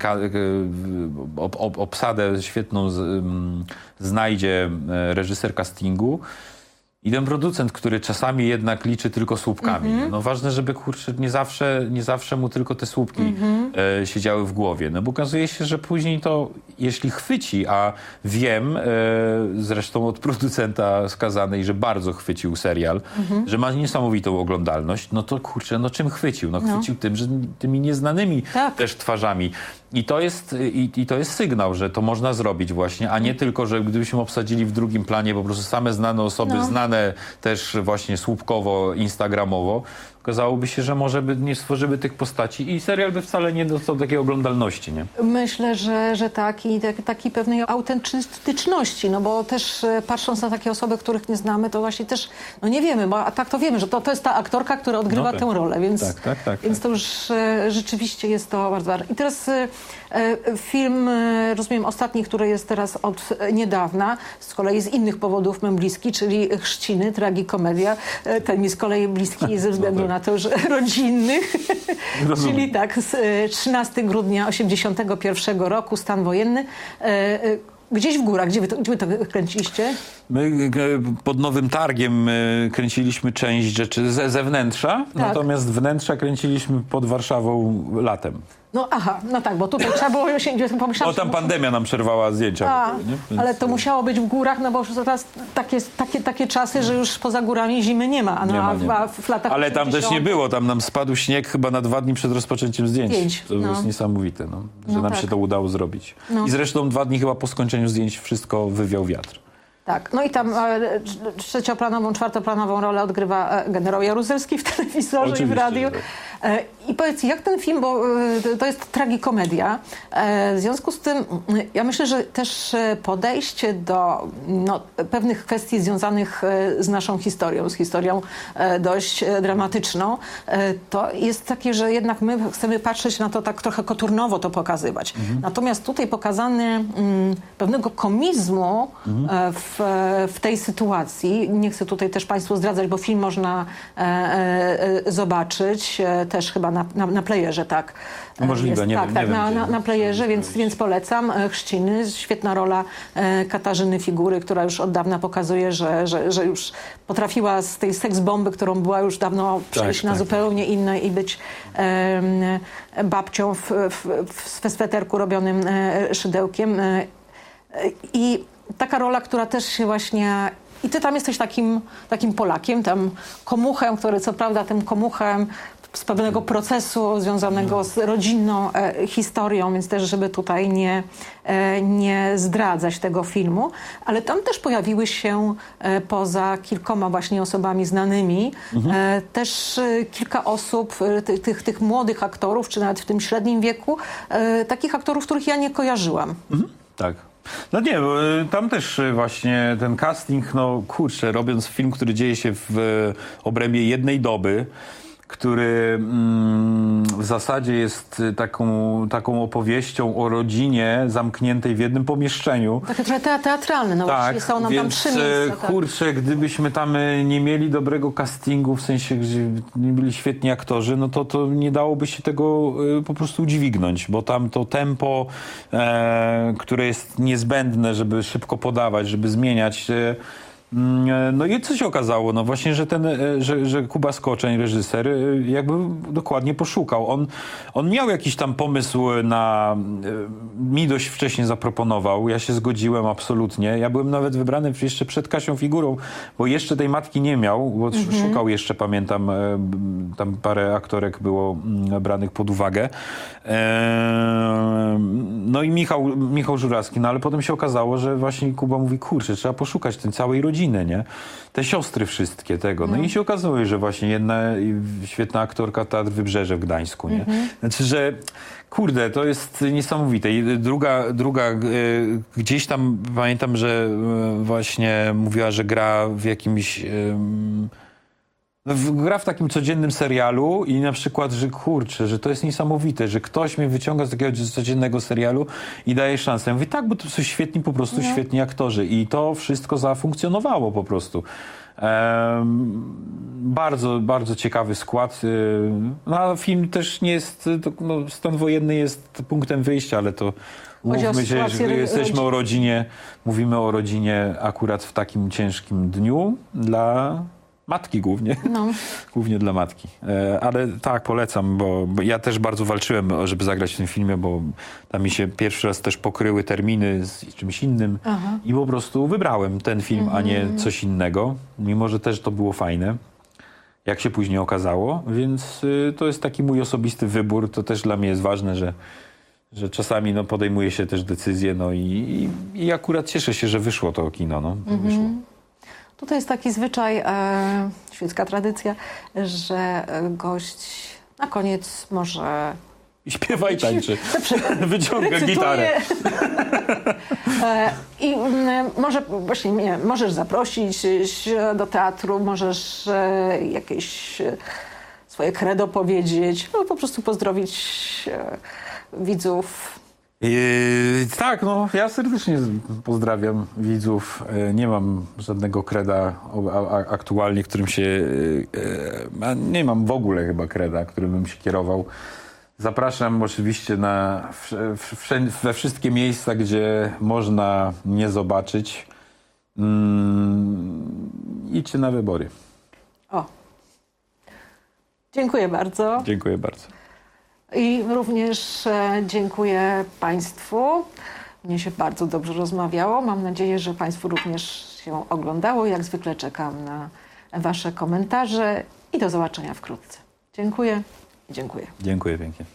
ob, ob, obsadę świetną z, um, znajdzie reżyser castingu, i ten producent, który czasami jednak liczy tylko słupkami. Mm-hmm. No ważne, żeby kurczę, nie zawsze, nie zawsze mu tylko te słupki mm-hmm. e, siedziały w głowie. No bo okazuje się, że później to, jeśli chwyci, a wiem, e, zresztą od producenta Skazanej, że bardzo chwycił serial, mm-hmm. że ma niesamowitą oglądalność, no to kurczę, no czym chwycił? No chwycił no. tym, że tymi nieznanymi tak. też twarzami. I to, jest, i, I to jest sygnał, że to można zrobić właśnie, a nie mm. tylko, że gdybyśmy obsadzili w drugim planie po prostu same znane osoby, no. znane też właśnie słupkowo, instagramowo, okazałoby się, że może by nie stworzyły tych postaci i serial by wcale nie dostał takiej oglądalności, nie? Myślę, że, że tak i tak, takiej pewnej autentyczności, no bo też patrząc na takie osoby, których nie znamy, to właśnie też, no nie wiemy, bo a tak to wiemy, że to, to jest ta aktorka, która odgrywa no tak. tę rolę, więc, tak, tak, tak, więc tak. to już e, rzeczywiście jest to bardzo ważne. I teraz e, film, e, rozumiem, ostatni, który jest teraz od niedawna, z kolei z innych powodów mi bliski, czyli Chrzciny, tragikomedia. E, ten mi z kolei bliski ze względu no tak. na to, że rodzinnych. Czyli tak, z trzynastego grudnia osiemdziesiątego pierwszego roku, stan wojenny. Gdzieś w górach, gdzie wy to, gdzie wy to kręciliście? My pod Nowym Targiem kręciliśmy część rzeczy ze zewnętrza, tak. natomiast wnętrza kręciliśmy pod Warszawą latem. No aha, no tak, bo tutaj trzeba było się pomyśleć. O, tam pandemia nam przerwała zdjęcia. A, nie? Więc... ale to musiało być w górach, no bo już teraz takie, takie, takie czasy, że już poza górami zimy nie ma. A, no, Nie ma, a, nie w, ma. a w latach Ale tam też nie osiemdziesiątych było, tam nam spadł śnieg chyba na dwa dni przed rozpoczęciem zdjęć. Zdjęć, To no. jest niesamowite, no, że No nam tak. się to udało zrobić. No. I zresztą dwa dni chyba po skończeniu zdjęć wszystko wywiał wiatr. Tak, no i tam e, trzecioplanową, czwartoplanową rolę odgrywa e, generał Jaruzelski w telewizorze Oczywiście, i w radiu. że tak. E, I powiedz, jak ten film, bo e, to jest tragikomedia, e, w związku z tym ja myślę, że też e, podejście do no, pewnych kwestii związanych e, z naszą historią, z historią e, dość e, dramatyczną, e, to jest takie, że jednak my chcemy patrzeć na to tak trochę koturnowo to pokazywać. Mhm. Natomiast tutaj pokazany mm, pewnego komizmu Mhm. e, w, w tej sytuacji. Nie chcę tutaj też Państwu zdradzać, bo film można e, e, zobaczyć e, też chyba na, na, na playerze, tak. E, Możliwe, jest, nie tak, wiem, tak, nie wiem, na, gdzie- na, na playerze, więc, więc polecam. E, Chrzciny, świetna rola e, Katarzyny Figury, która już od dawna pokazuje, że, że, że już potrafiła z tej seksbomby, którą była już dawno przejść na tak. zupełnie inne i być e, babcią w, w, w sweterku robionym e, szydełkiem. E, I taka rola, która też się właśnie... I ty tam jesteś takim, takim Polakiem, tam komuchem, który co prawda tym komuchem z pewnego procesu związanego z rodzinną e, historią, więc też, żeby tutaj nie, e, nie zdradzać tego filmu, ale tam też pojawiły się e, poza kilkoma właśnie osobami znanymi, e, też e, kilka osób, e, ty, tych, tych młodych aktorów, czy nawet w tym średnim wieku, e, takich aktorów, których ja nie kojarzyłam. Mhm. Tak. No nie, bo y, tam też y, właśnie ten casting, no kurczę, robiąc film, który dzieje się w y, obrębie jednej doby, który mm, w zasadzie jest y, taką, taką opowieścią o rodzinie zamkniętej w jednym pomieszczeniu. Takie trochę te- teatralne, no Tak, właściwie są nam tam więc trzy e, miejsca. Tak. kurczę, gdybyśmy tam e, nie mieli dobrego castingu, w sensie, gdzie nie byli świetni aktorzy, no to, to nie dałoby się tego e, po prostu udźwignąć, bo tam to tempo, e, które jest niezbędne, żeby szybko podawać, żeby zmieniać. E, mm, no i co się okazało? No właśnie, że ten, e, że, że Kuba Skoczeń, reżyser, e, jakby dokładnie poszukał. On, on miał jakiś tam pomysł na... e, mi dość wcześnie zaproponował. Ja się zgodziłem absolutnie. Ja byłem nawet wybrany jeszcze przed Kasią Figurą, bo jeszcze tej matki nie miał, bo szukał jeszcze, pamiętam, e, b- tam parę aktorek było mm, branych pod uwagę. E, no i Michał, Michał Żurawski, no ale potem się okazało, że właśnie Kuba mówi, kurczę, trzeba poszukać tej całej rodziny, nie? Te siostry wszystkie tego. No, i się okazało, że właśnie jedna i świetna aktorka Teatr Wybrzeże w Gdańsku, nie? Znaczy, że kurde, to jest niesamowite. I druga, druga e, gdzieś tam pamiętam, że e, właśnie mówiła, że gra w jakimś... em, w- gra w takim codziennym serialu i na przykład, że kurczę, że to jest niesamowite, że ktoś mnie wyciąga z takiego codziennego serialu i daje szansę. Ja mówię, tak, bo to są świetni, po prostu świetni aktorzy i to wszystko zafunkcjonowało po prostu. Em, bardzo, bardzo ciekawy skład. y, No, a film też nie jest, to, no, stan wojenny jest punktem wyjścia, ale to Chodzi o mówmy się, sytuację że ro- jesteśmy rodzin- o rodzinie, mówimy o rodzinie akurat w takim ciężkim dniu dla matki głównie. No. Głównie dla matki. E, ale tak, polecam, bo, bo ja też bardzo walczyłem, o- żeby zagrać w tym filmie, bo tam mi się pierwszy raz też pokryły terminy z czymś innym Aha. i po prostu wybrałem ten film, a nie coś innego, mimo że też to było fajne, jak się później okazało, więc y, to jest taki mój osobisty wybór. To też dla mnie jest ważne, że, że czasami no, podejmuje się też decyzje, no i, i, i akurat cieszę się, że wyszło to kino, no. Wyszło. Tutaj jest taki zwyczaj, e, świecka tradycja, że e, gość na koniec może... I śpiewa i tańczy. Prze- Wyciąga recytuje. gitarę. E, I mm, może właśnie nie, możesz zaprosić się do teatru, możesz e, jakieś e, swoje credo powiedzieć, no po prostu pozdrowić e, widzów. Yy, tak, no ja serdecznie pozdrawiam widzów. Yy, nie mam żadnego kreda o- a, a, aktualnie, którym się... Yy, yy, a nie mam w ogóle chyba kreda, którym bym się kierował. Zapraszam oczywiście na, wsz- wsz- we wszystkie miejsca, gdzie można mnie zobaczyć. Yy, idźcie na wybory. O. Dziękuję bardzo. Dziękuję bardzo. I również e, dziękuję Państwu. Mnie się bardzo dobrze rozmawiało. Mam nadzieję, że Państwu również się oglądało. Jak zwykle czekam na Wasze komentarze i do zobaczenia wkrótce. Dziękuję i dziękuję. Dziękuję pięknie.